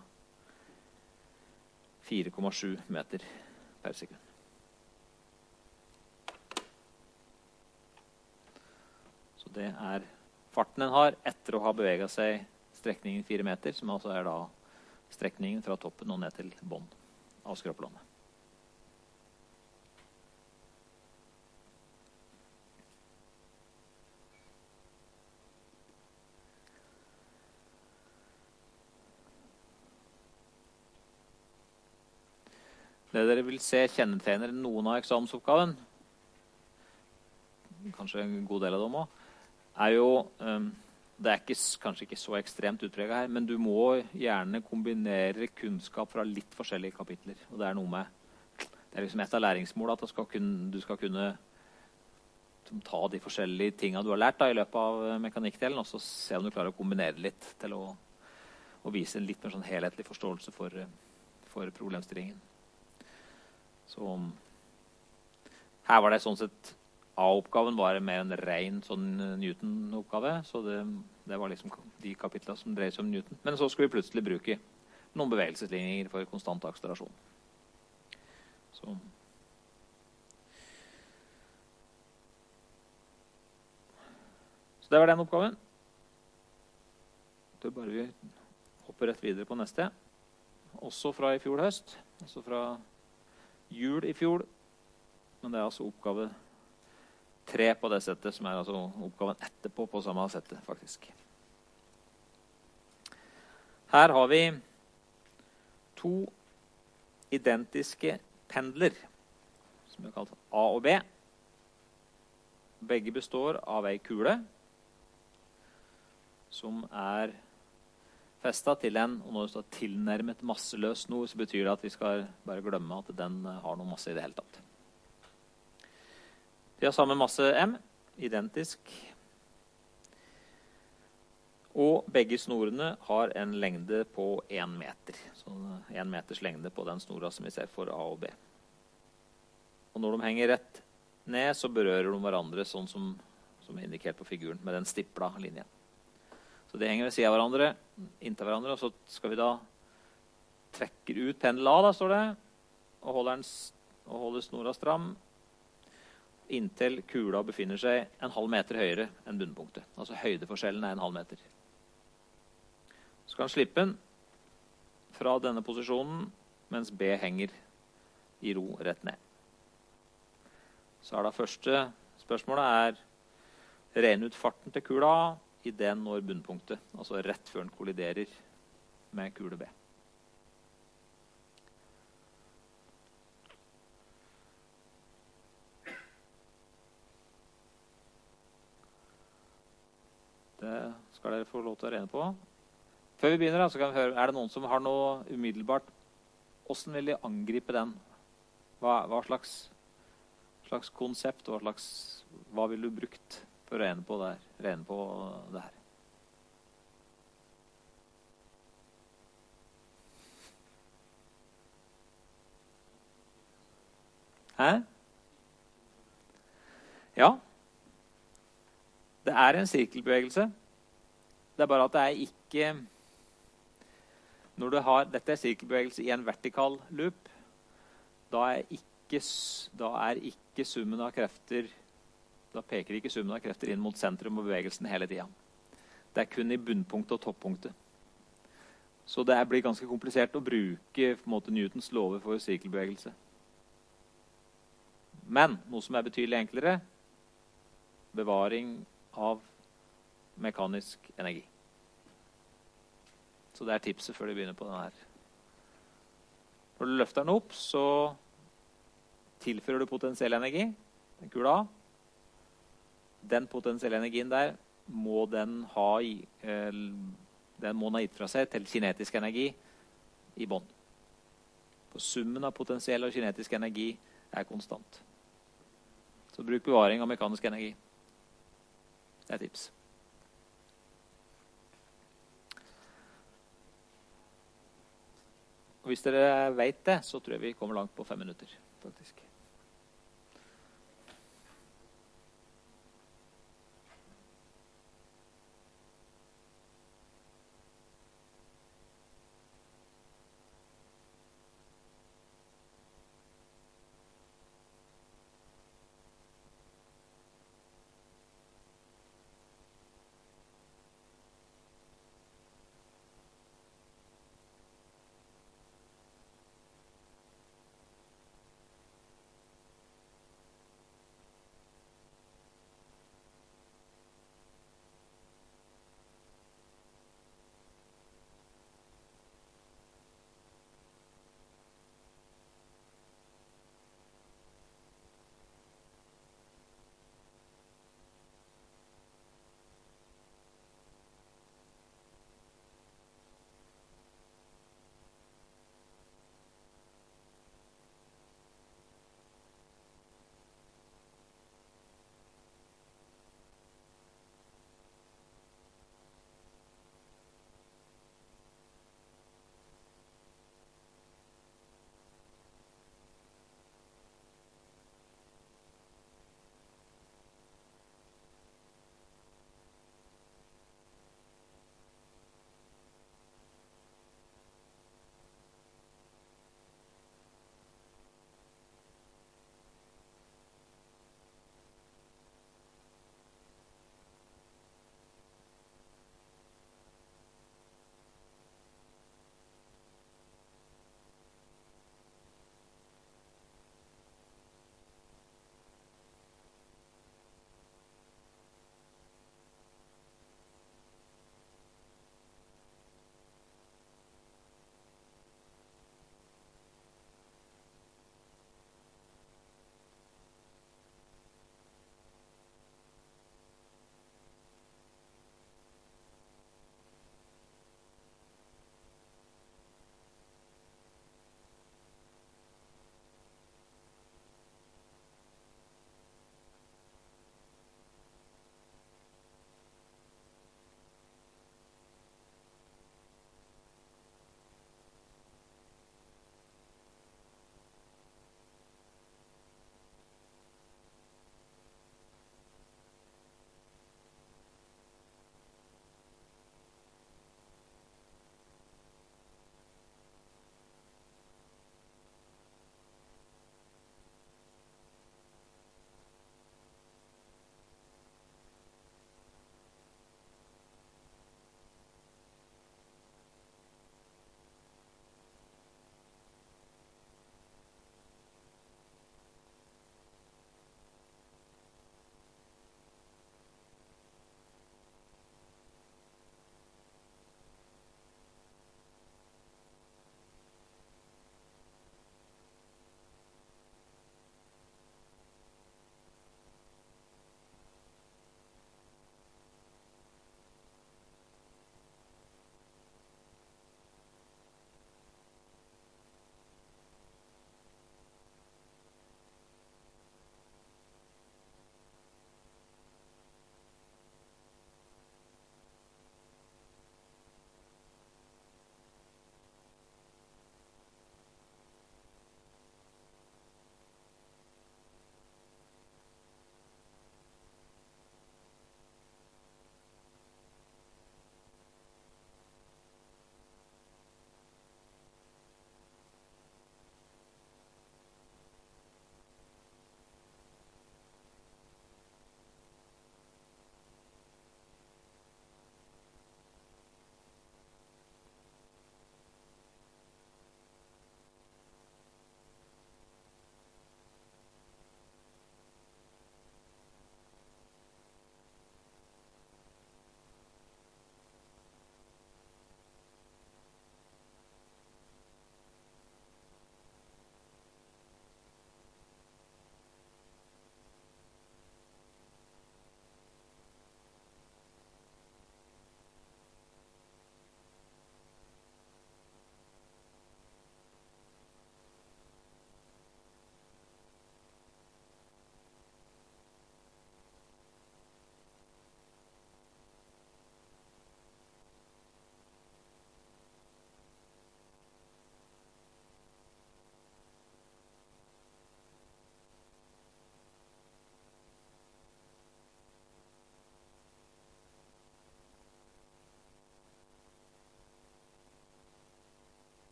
[SPEAKER 1] fire komma sju meter per sekund. Så det er farten den har etter å ha beveget seg strekningen fire meter, som altså er da strekningen fra toppen og ned til bånd av skraplandet. Det dere vil se kjennetegner noen av eksamensoppgaven, kanskje en god del av dem også, er jo um, det er ikke, kanskje ikke så ekstremt utpreget her, men du må gjerne kombinere kunnskap fra litt forskjellige kapitler. Og det er noe med, det er liksom et av læringsmålene at du skal kunne, du skal kunne ta de forskjellige tingene du har lært da, i løpet av mekanikkdelen, og så se om du klarer å kombinere litt til å, å vise en litt mer sånn helhetlig forståelse for, for problemstillingen. Så her var det sånn sett A-oppgaven var mer en ren sånn Newton-oppgave, så det, det var liksom de kapitlene som dreier seg om Newton. Men så skulle vi plutselig bruke noen bevegelsesligninger for konstant akselerasjon. Så Så. Så det var den oppgaven. Da bare vi hopper rett videre på neste. Også fra i fjor høst. Også fra jul i fjor. Men det er altså oppgave tre på det settet, som er altså oppgaven etterpå på samme settet, faktisk. Her har vi to identiske pendler, som er kalt A og B. Begge består av ei kule, som er festet til en, og når det står tilnærmet masseløs snor, så betyr det at vi skal bare glemme at den har noe masse i det hele tatt. De har samme masse M, identisk. Og begge snorene har en lengde på en meter. Så en meters lengde på den snora som vi ser for A og B. Og når de henger rett ned, så berører de hverandre sånn som, som er indikert på figuren, med den stipla linjen. Så de henger ved siden av hverandre, inntil hverandre, og så skal vi da trekke ut pendel A, da står det, og holder, den, og holder snora stram, inntil kula befinner seg en halv meter høyere enn bunnpunktet. Altså høydeforskjellen er en halv meter. Så kan slippe den fra denne posisjonen, mens B henger i ro rett ned. Så er da første spørsmålet er regne ut farten til kula i den når bunnpunktet, altså rett før den kolliderer med kule B. Det skal dere få lov til å regne på. Før vi begynner, så kan vi høre, er det noen som har noe umiddelbart? Hvordan vil de angripe den? Hva, hva slags, slags konsept, hva slags, hva vil du brukt for å regne på det her? Regne på det her? Hæ? Ja. Det er en sirkelbevegelse. Det er bare at det er ikke... Når du har, dette er sirkelbevegelse i en vertikal loop, da er ikke, da er ikke summen av krefter, da peker ikke summen av krefter inn mot sentrum og bevegelsen hele tiden. Det er kun i bunnpunktet og toppunktet. Så det blir ganske komplisert å bruke på en måte, Newtons lover for sirkelbevegelse. Men noe som er betydelig enklere, bevaring av mekanisk energi. Så det er tipset før du begynner på denne her. Når du løfter den opp, så tilfører du potensiell energi, den kula. Den potensielle energien der må den ha, den må den ha gitt fra seg til kinetisk energi i bånd. For summen av potensiell og kinetisk energi er konstant. Så bruk bevaring av mekanisk energi. Det er tips. Og hvis dere vet det, så tror jeg vi kommer langt på fem minutter, faktisk.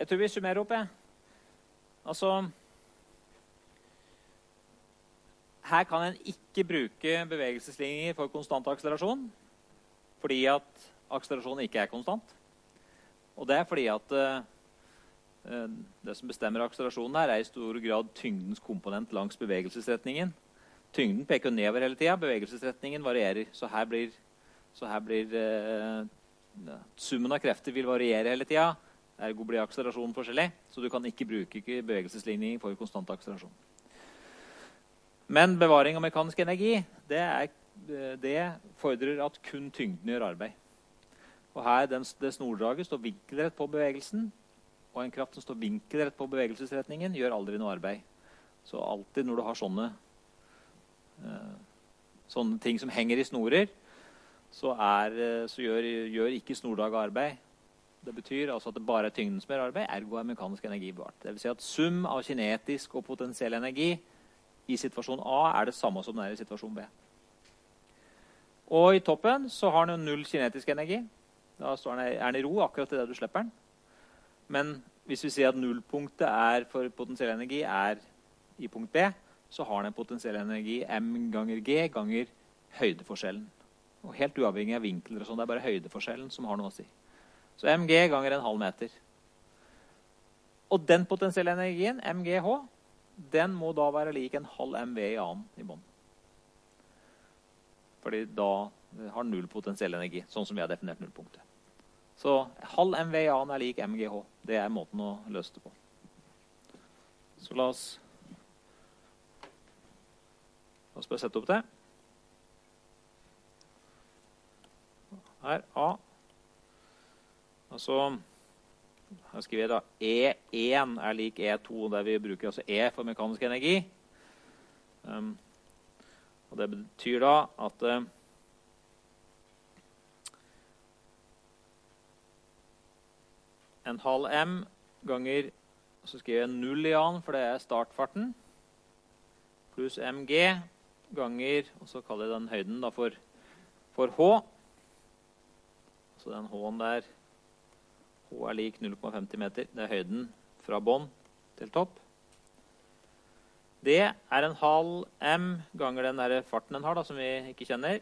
[SPEAKER 1] Jeg tror vi summerer opp, jeg. Altså, her kan en ikke bruke bevegelsesligninger for konstant akselerasjon, fordi at akselerasjonen ikke er konstant. Og det er fordi at uh, det som bestemmer akselerasjonen her er i stor grad tyngdens komponent langs bevegelsesretningen. Tyngden peker nedover hele tiden, bevegelsesretningen varierer. Så her blir, så her blir uh, summen av krefter vil variere hele tiden. Ergo blir akselerasjonen forskjellig, så du kan ikke bruke bevegelsesligning for konstant akselerasjon. Men bevaring av mekanisk energi, det, er, det fordrer at kun tyngden gjør arbeid. Og her, den, det snordraget står vinkelrett på bevegelsen, og en kraft som står vinkelrett på bevegelsesretningen, gjør aldri noe arbeid. Så alltid når du har sånne, uh, sånne ting som henger i snorer, så, er, så gjør, gjør ikke snordraget arbeid. Det betyr altså at det bare er tyngden som gjør arbeid, ergo er mekanisk energi bevart. Det vil si at sum av kinetisk og potensiell energi i situasjon A er det samme som den er i situasjon B. Og i toppen så har den null kinetisk energi. Da står den, er den i ro akkurat til det du slipper den. Men hvis vi sier at nullpunktet er for potensiell energi er i punkt B, så har den en potensiell energi M ganger G ganger høydeforskjellen. Og helt uavhengig av vinkler og sånn, det er bare høydeforskjellen som har noe å si. Så mg ganger en halv meter. Og den potensielle energien, mgh, den må da være lik en halv mv i annen i bånd. Fordi da har den null potensiell energi, sånn som vi har definert nullpunktet. Så halv mv i annen er lik mgh. Det er måten å løse det på. Så la oss, la oss bare sette opp det. Her, A. Altså, her skriver jeg da E én er lik E to, der vi bruker altså E for mekanisk energi. Um, og det betyr da at uh, en halv M ganger, så skriver jeg null i annen, for det er startfarten, pluss mg ganger, og så kaller jeg den høyden da for, for H. Så den H-en der, H er lik null komma femti meter. Det er høyden fra bånd til topp. Det er en halv M ganger den der farten den har, da, som vi ikke kjenner.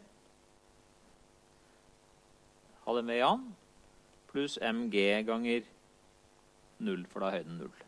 [SPEAKER 1] Halv M i annen, pluss mg ganger null, for da er høyden null.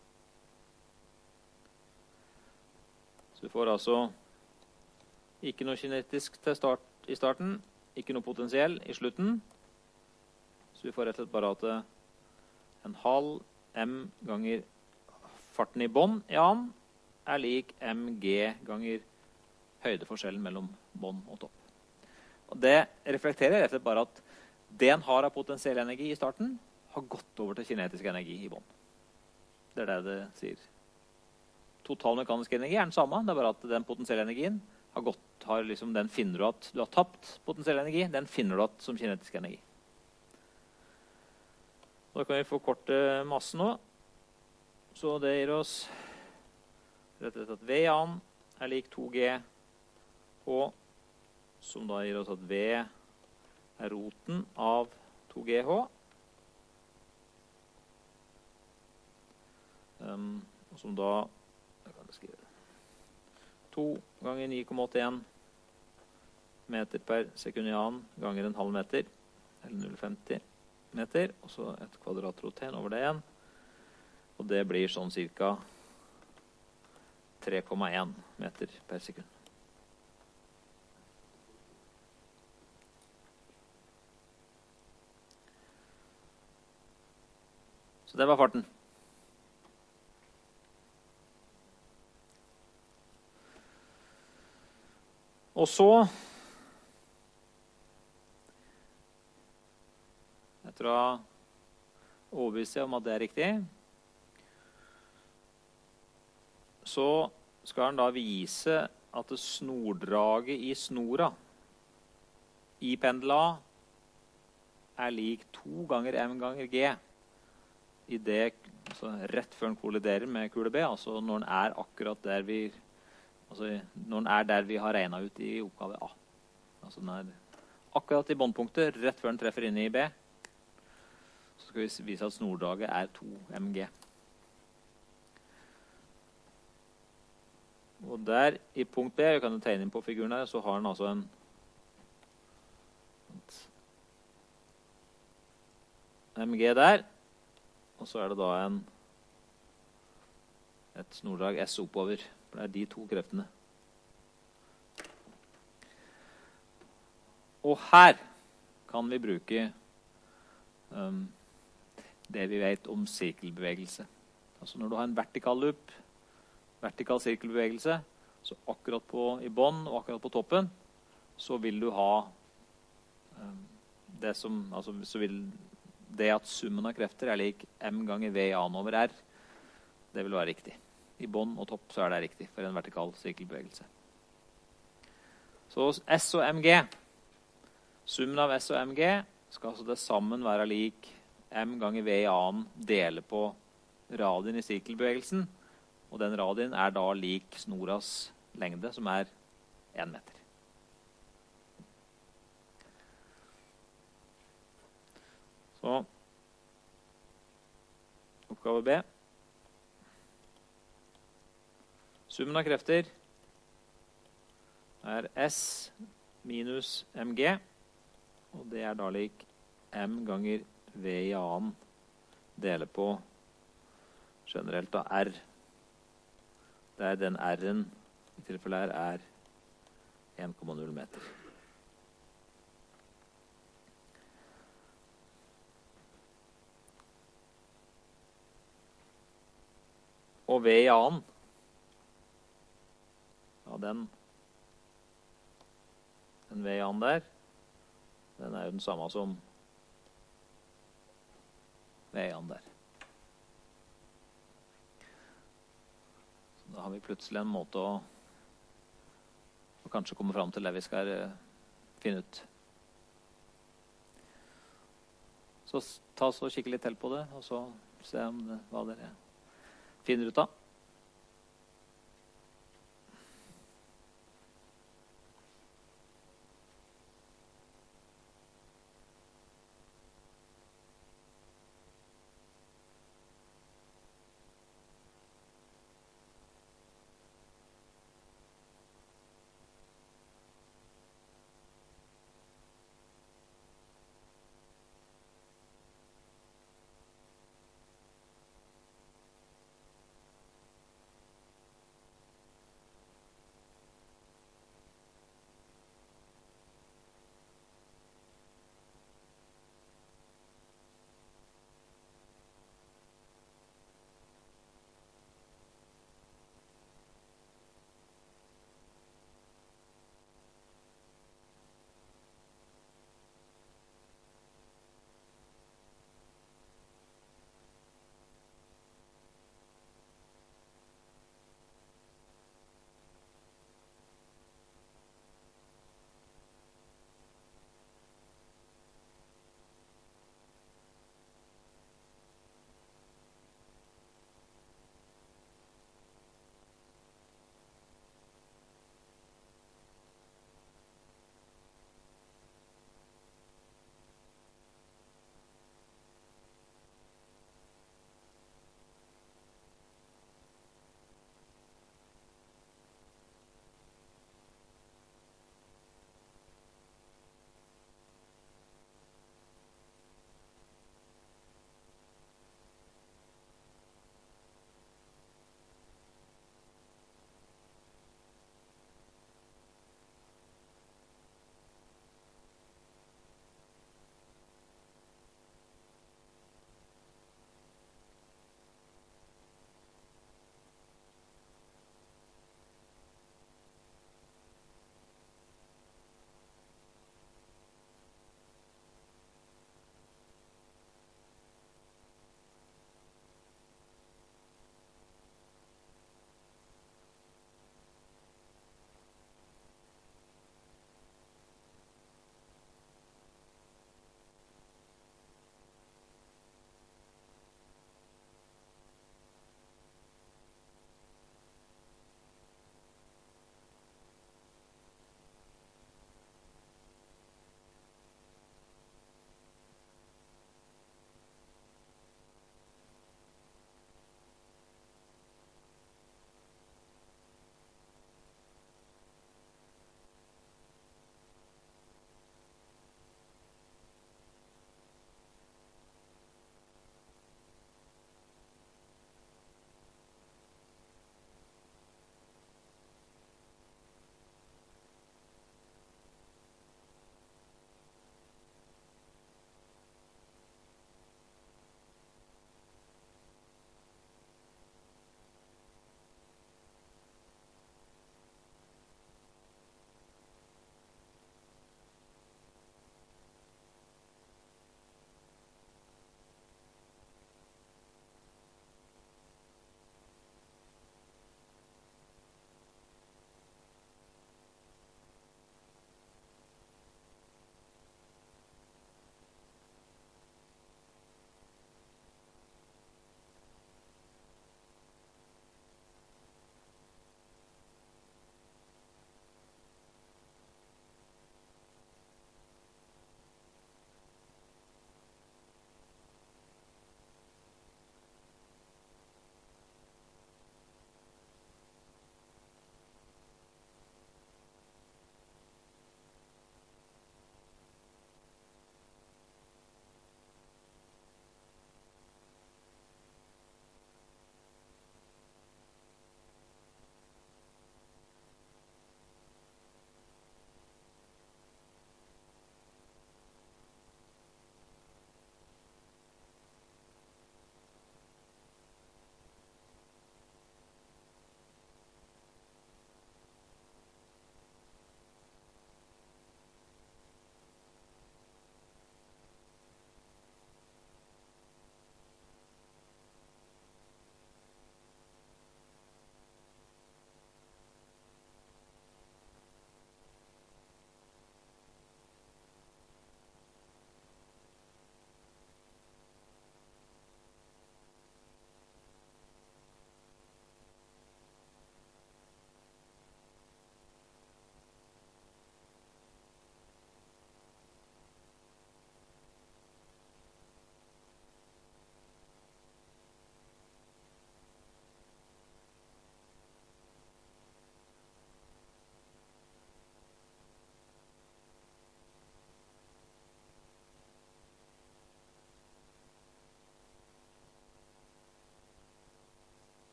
[SPEAKER 1] Så vi får altså ikke noe kinetisk til start, i starten, ikke noe potensiell i slutten. Så vi får rett og slett bare at en halv M ganger farten i bånd i annen er lik mg ganger høydeforskjellen mellom bånd og topp. Og det reflekterer rett og slett bare at det en har av potensiell energi i starten har gått over til kinetisk energi i bånd. Det er det det sier. Total mekanisk energi er den samme, det er bare at den potensielle energien har gått, har liksom, den finner du at du har tapt potensiell energi, den finner du at som kinetisk energi. Da kan vi forkorte massen nå. Så det gir oss rett og slett at V i annen er lik to G H, som da gir oss at V er roten av to G H. Um, og som da, jeg kan skrive det, to ganger ni komma åttien meter per sekund i annen ganger en halv meter, eller null komma femti. Meter, og så et kvadratroten over det igjen. Og det blir sånn cirka tre komma en meter per sekund. Så det var farten. Og så etter å ha overbevist seg om at det er riktig, så skal han da vise at det snordraget i snora i pendel A er lik to ganger M ganger G i det, altså rett før den kolliderer med kule B, altså når den er akkurat der vi, altså når den er der vi har regnet ut i oppgave A. Altså den er akkurat i båndpunktet, rett før den treffer inn i B, så skal vi vise at snordraget er to M G. Og der i punkt B, jeg kan jo tegne inn på figuren her, så har den altså en M G der, og så er det da en et snordrag S oppover, for det er de to kreftene. Og her kan vi bruke um, det vi vet om sirkelbevegelse. Altså når du har en vertikal loop, vertikal sirkelbevegelse, så akkurat på, i bånd og akkurat på toppen, så vil du ha um, det som, altså så vil det at summen av krefter er lik M ganger V i annen over R, det vil være riktig. I bånd og topp så er det riktig for en vertikal sirkelbevegelse. Så S og M G, summen av S og M G skal altså det sammen være lik M ganger V i annen dele på radien i sirkelbevegelsen, og den radien er da lik snoras lengde, som er en meter. Så oppgave B. Summen av krefter er S minus M G, og det er da lik M ganger V i annen dele på generelt da R. Der den R-en i tilfellet her er en komma null meter. Og V i annen, ja, den, den V i annen der, den er jo den samme som V i annen der. Så da har vi plutselig en måte å, å kanskje komme fram til det vi skal uh, finne ut. Så ta oss og kikke litt til på det, og så se om det, hva dere finner ut av.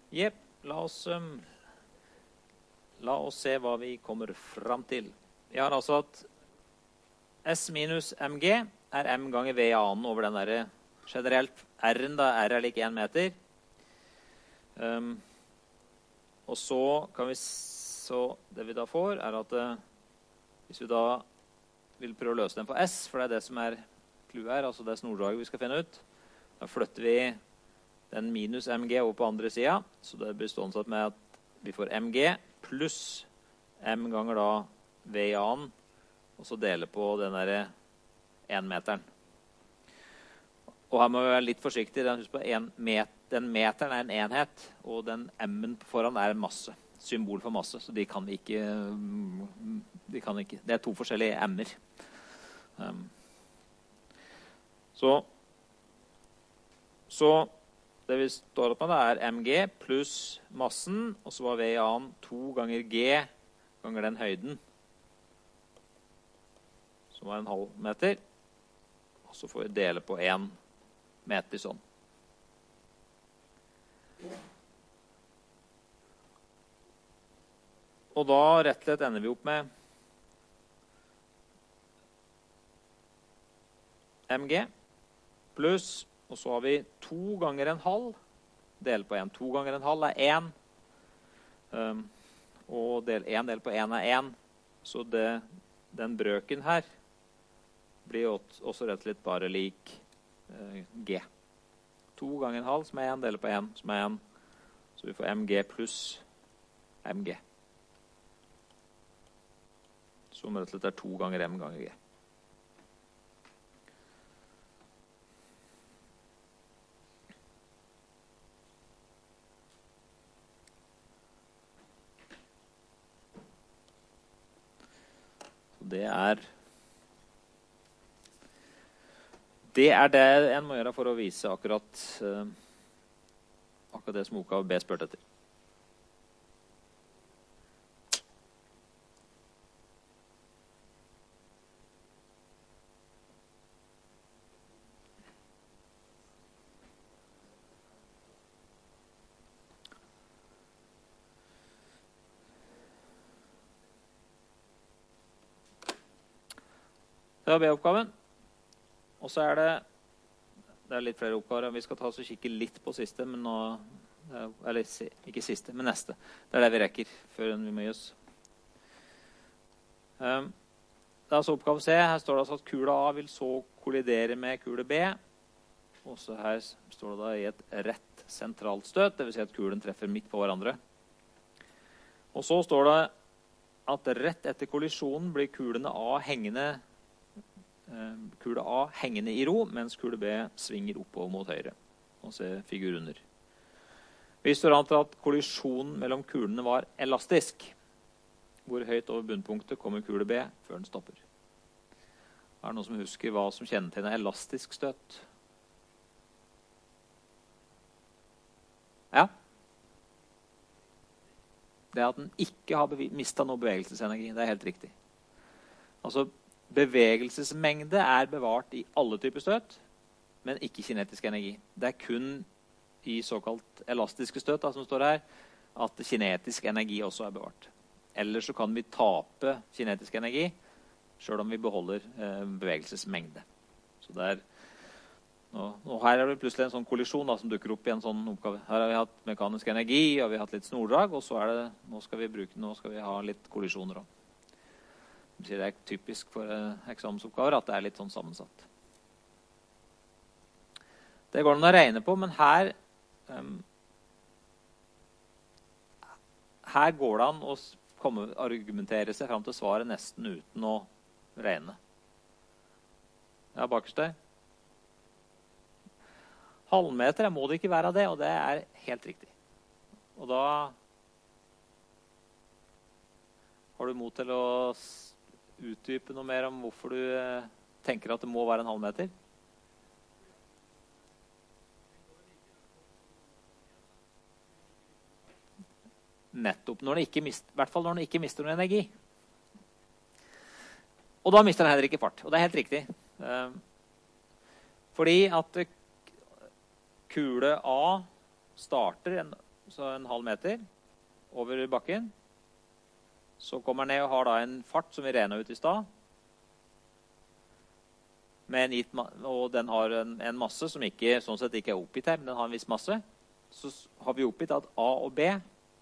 [SPEAKER 1] Jep, la oss, um, la oss se hva vi kommer fram til. Vi har altså at S minus mg er m ganger v i annen over den der generelt r-en, da r er lik en meter. Um, og så kan vi, så det vi da får er at uh, hvis vi da vil prøve å løse den på s, for det er det som er clouet her, altså det snordraget vi skal finne ut, da flytter vi den minus mg over på andre siden, så det blir stående med at vi får mg pluss m ganger da v i annen, og så dele på den der en meteren. Og her må vi være litt forsiktige. Husk på, en met, den meteren er en enhet, og den m-en foran er en masse. Symbol for masse, så de kan vi ikke, de kan ikke. Det er to forskjellige m-er. Um, så, så det vi står opp med da er mg pluss massen, og så var v i annen to ganger g ganger den høyden, som var en halv meter. Og så får vi dele på en meter sånn. Og da rett og slett ender vi opp med mg pluss, og så har vi to ganger en halv, dele på en. To ganger en halv er en, um, og del, en del på en er en, så det, den brøken her blir også rett og slett bare lik uh, g. To ganger en halv som er en, dele på en som er en, så vi får mg pluss mg. Som rett og slett er to ganger m ganger g. Det er, det er det en må gjøre for å vise akkurat, uh, akkurat det som oppgave B spurte etter. Det var B-oppgaven. Og så er det, det er litt flere oppgaver. Vi skal ta oss og kikke litt på siste, men nå, eller ikke siste, men neste. Det er det vi rekker før vi må gi oss. Um, det er altså oppgave C. Her står det altså at kula A vil så kollidere med kule B. Og så her står det da i et rett sentralt støt, det vil si at kulen treffer midt på hverandre. Og så står det at rett etter kollisjonen blir kulene A hengende kule A hengende i ro, mens kule B svinger oppover mot høyre. Og se figur under. Vi står an til at kollisjonen mellom kulene var elastisk. Hvor høyt over bunnpunktet kommer kule B før den stopper. Er det noen som husker hva som kjennetegner elastisk støt? Ja. Det er at den ikke har mistet noe bevegelsesenergi. Det er helt riktig. Altså, bevegelsesmengde er bevart i alle typer støt, men ikke kinetisk energi. Det er kun i såkalt elastiske støt, da, som står her, at kinetisk energi også er bevart. Ellers så kan vi tape kinetisk energi, selv om vi beholder eh, bevegelsesmengde. Så det er, nå, og her er det plutselig en sånn kollisjon da, som dukker opp i en sånn oppgave. Her har vi hatt mekanisk energi, og vi har hatt litt snordrag, og så er det, nå skal vi bruke, nå skal vi ha litt kollisjoner også. Det er typisk for uh, eksamensoppgaver at det er litt sånn sammensatt. Det går det å regne på, men her um, her går det an å komme, argumentere seg frem til svaret nesten uten å regne. Ja, bakerst der. Halvmeter må det ikke være av det, og det er helt riktig. Og da har du mot til å utdype noe mer om hvorfor du eh, tenker at det må være en halv meter? Nettopp, når den ikke mister, i hvert fall når den ikke mister noe energi. Og da mister den heller ikke fart, og det er helt riktig. Eh, fordi at kule A starter en så en halv meter over bakken. Så kommer den ned og har da en fart som vi regnet ut i stad. Med en gitt, og den har en, en masse som ikke, sånn sett ikke er oppgitt her, men den har en viss masse. Så har vi oppgitt at A og B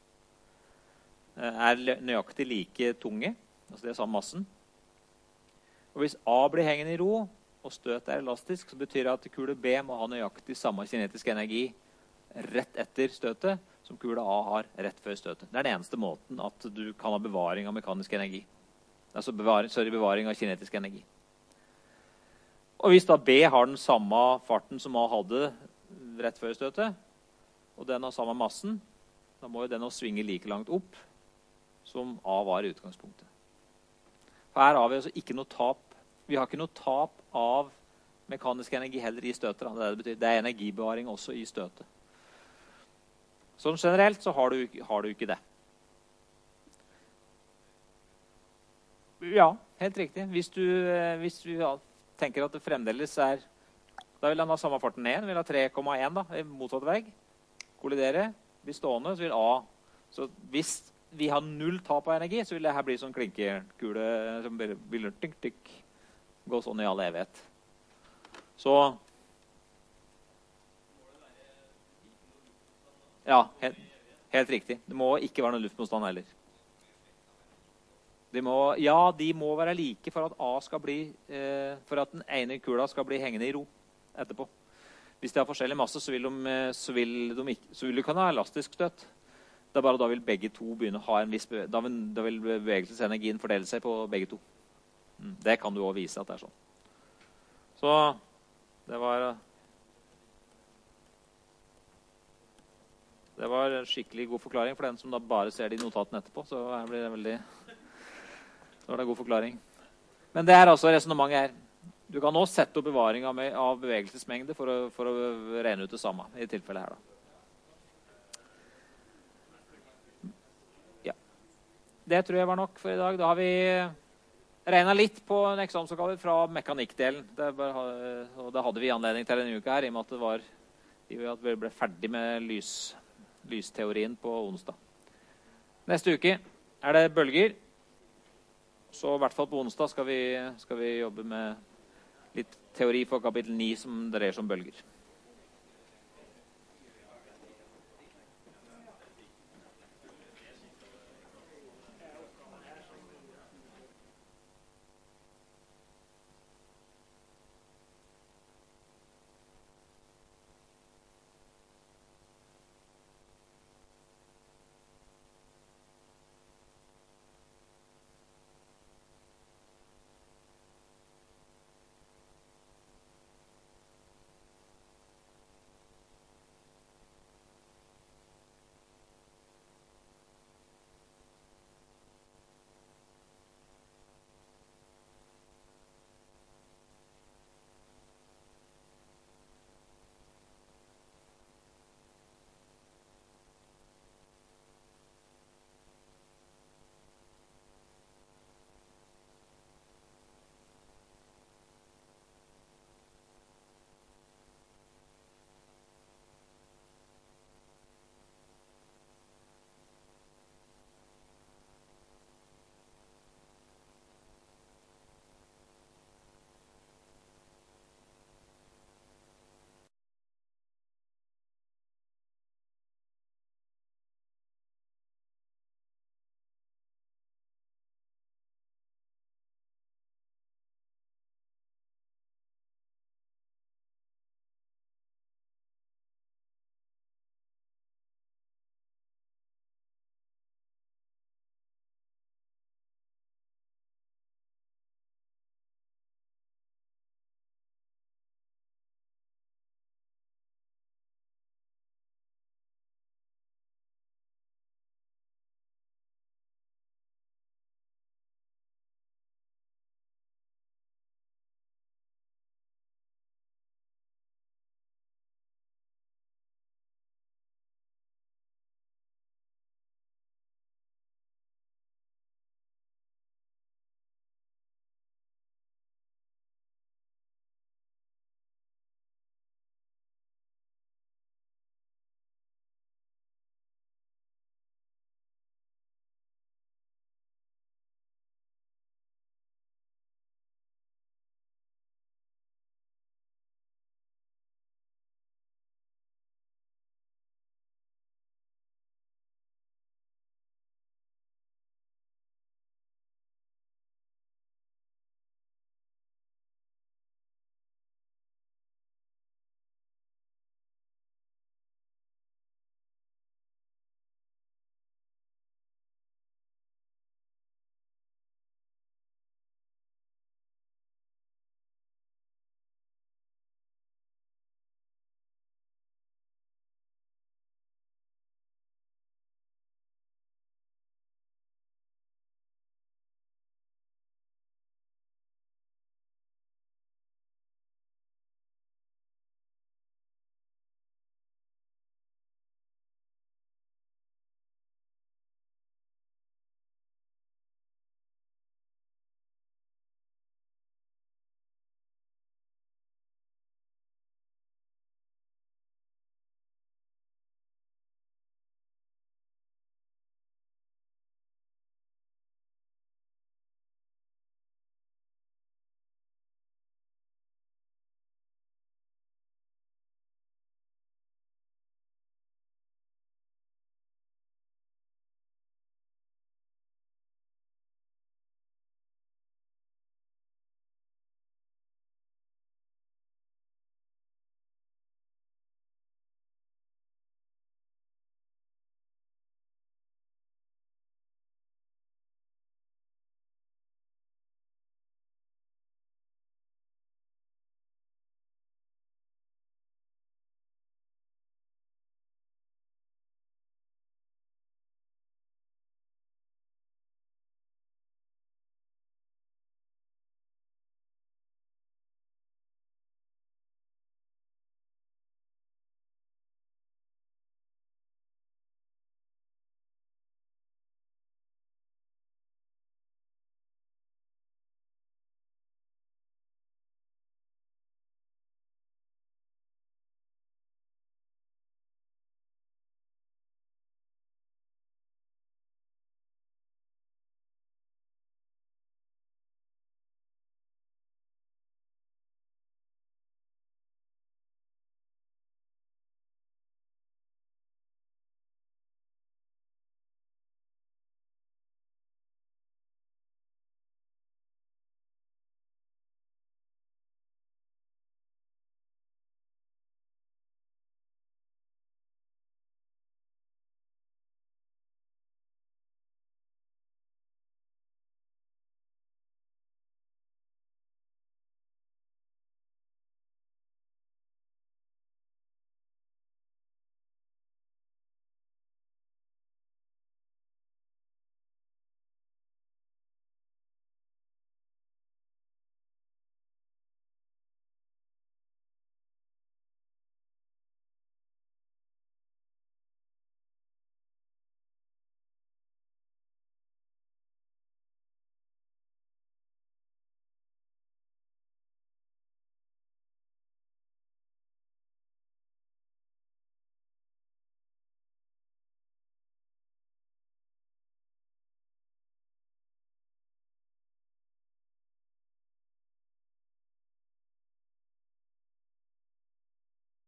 [SPEAKER 1] er nøyaktig like tunge. Altså det er samme massen. Og hvis A blir hengende i ro, og støtet er elastisk, så betyr det at kule B må ha nøyaktig samme kinetisk energi rett etter støtet, som kule A har rett før støtet. Det er den eneste måten at du kan ha bevaring av mekanisk energi. Altså bevaring, sorry, bevaring av kinetisk energi. Og hvis da B har den samme farten som A hadde rett før støtet, og den har samme massen, da må jo den også svinge like langt opp som A var i utgangspunktet. For her har vi altså ikke noe tap. Vi har ikke noe tap av mekanisk energi heller i støtet. Det er, det betyr. Det er energibevaring også i støtet. Sånn generelt så har du, har du ikke det. Ja, helt riktig. Hvis du, hvis du ja, tenker at det fremdeles er, da vil han ha samme farten ned, den vil ha tre komma en da, i motsatt vegg, kollidere, bli stående, så vil A, så hvis vi har null tap av energi, så vil det her bli sånn klinkekule, som vil tikk, tikk, gå sånn i all evighet. Så, ja, helt, helt riktig. Det må ikke være noen luftmotstand heller. De må, ja, de må være like for at A skal bli, eh, for at den ene kula skal bli hengende i ro etterpå. Hvis de har forskjellig masse, så vil de, så vil de, ikke, så vil de kan ha elastisk støt. Det er bare da vil begge to begynne å ha en viss bevegelse. Da vil, da vil bevegelsesenergien fordele seg på begge to. Mm, det kan du også vise at det er sånn. Så det var det var en skikkelig god forklaring for den som da bare ser de notatene etterpå. Så her blir det veldig så var det en god forklaring. Men det er altså resonemanget her. Du kan også sette opp bevaring av, av bevegelsesmengde for å, for å regne ut det samme i tilfellet her da. Ja. Det tror jeg var nok for i dag. Da har vi regnet litt på en eksamensoppgave fra mekanikkdelen. Det bare, og det hadde vi anledning til denne uka her, i og med at, det var, i og med at vi ble ferdig med lys, lysteorien på onsdag. Neste uke er det bølger. Så i hvert fall på onsdag skal vi, skal vi jobbe med litt teori for kapittel ni som dreier seg om bølger.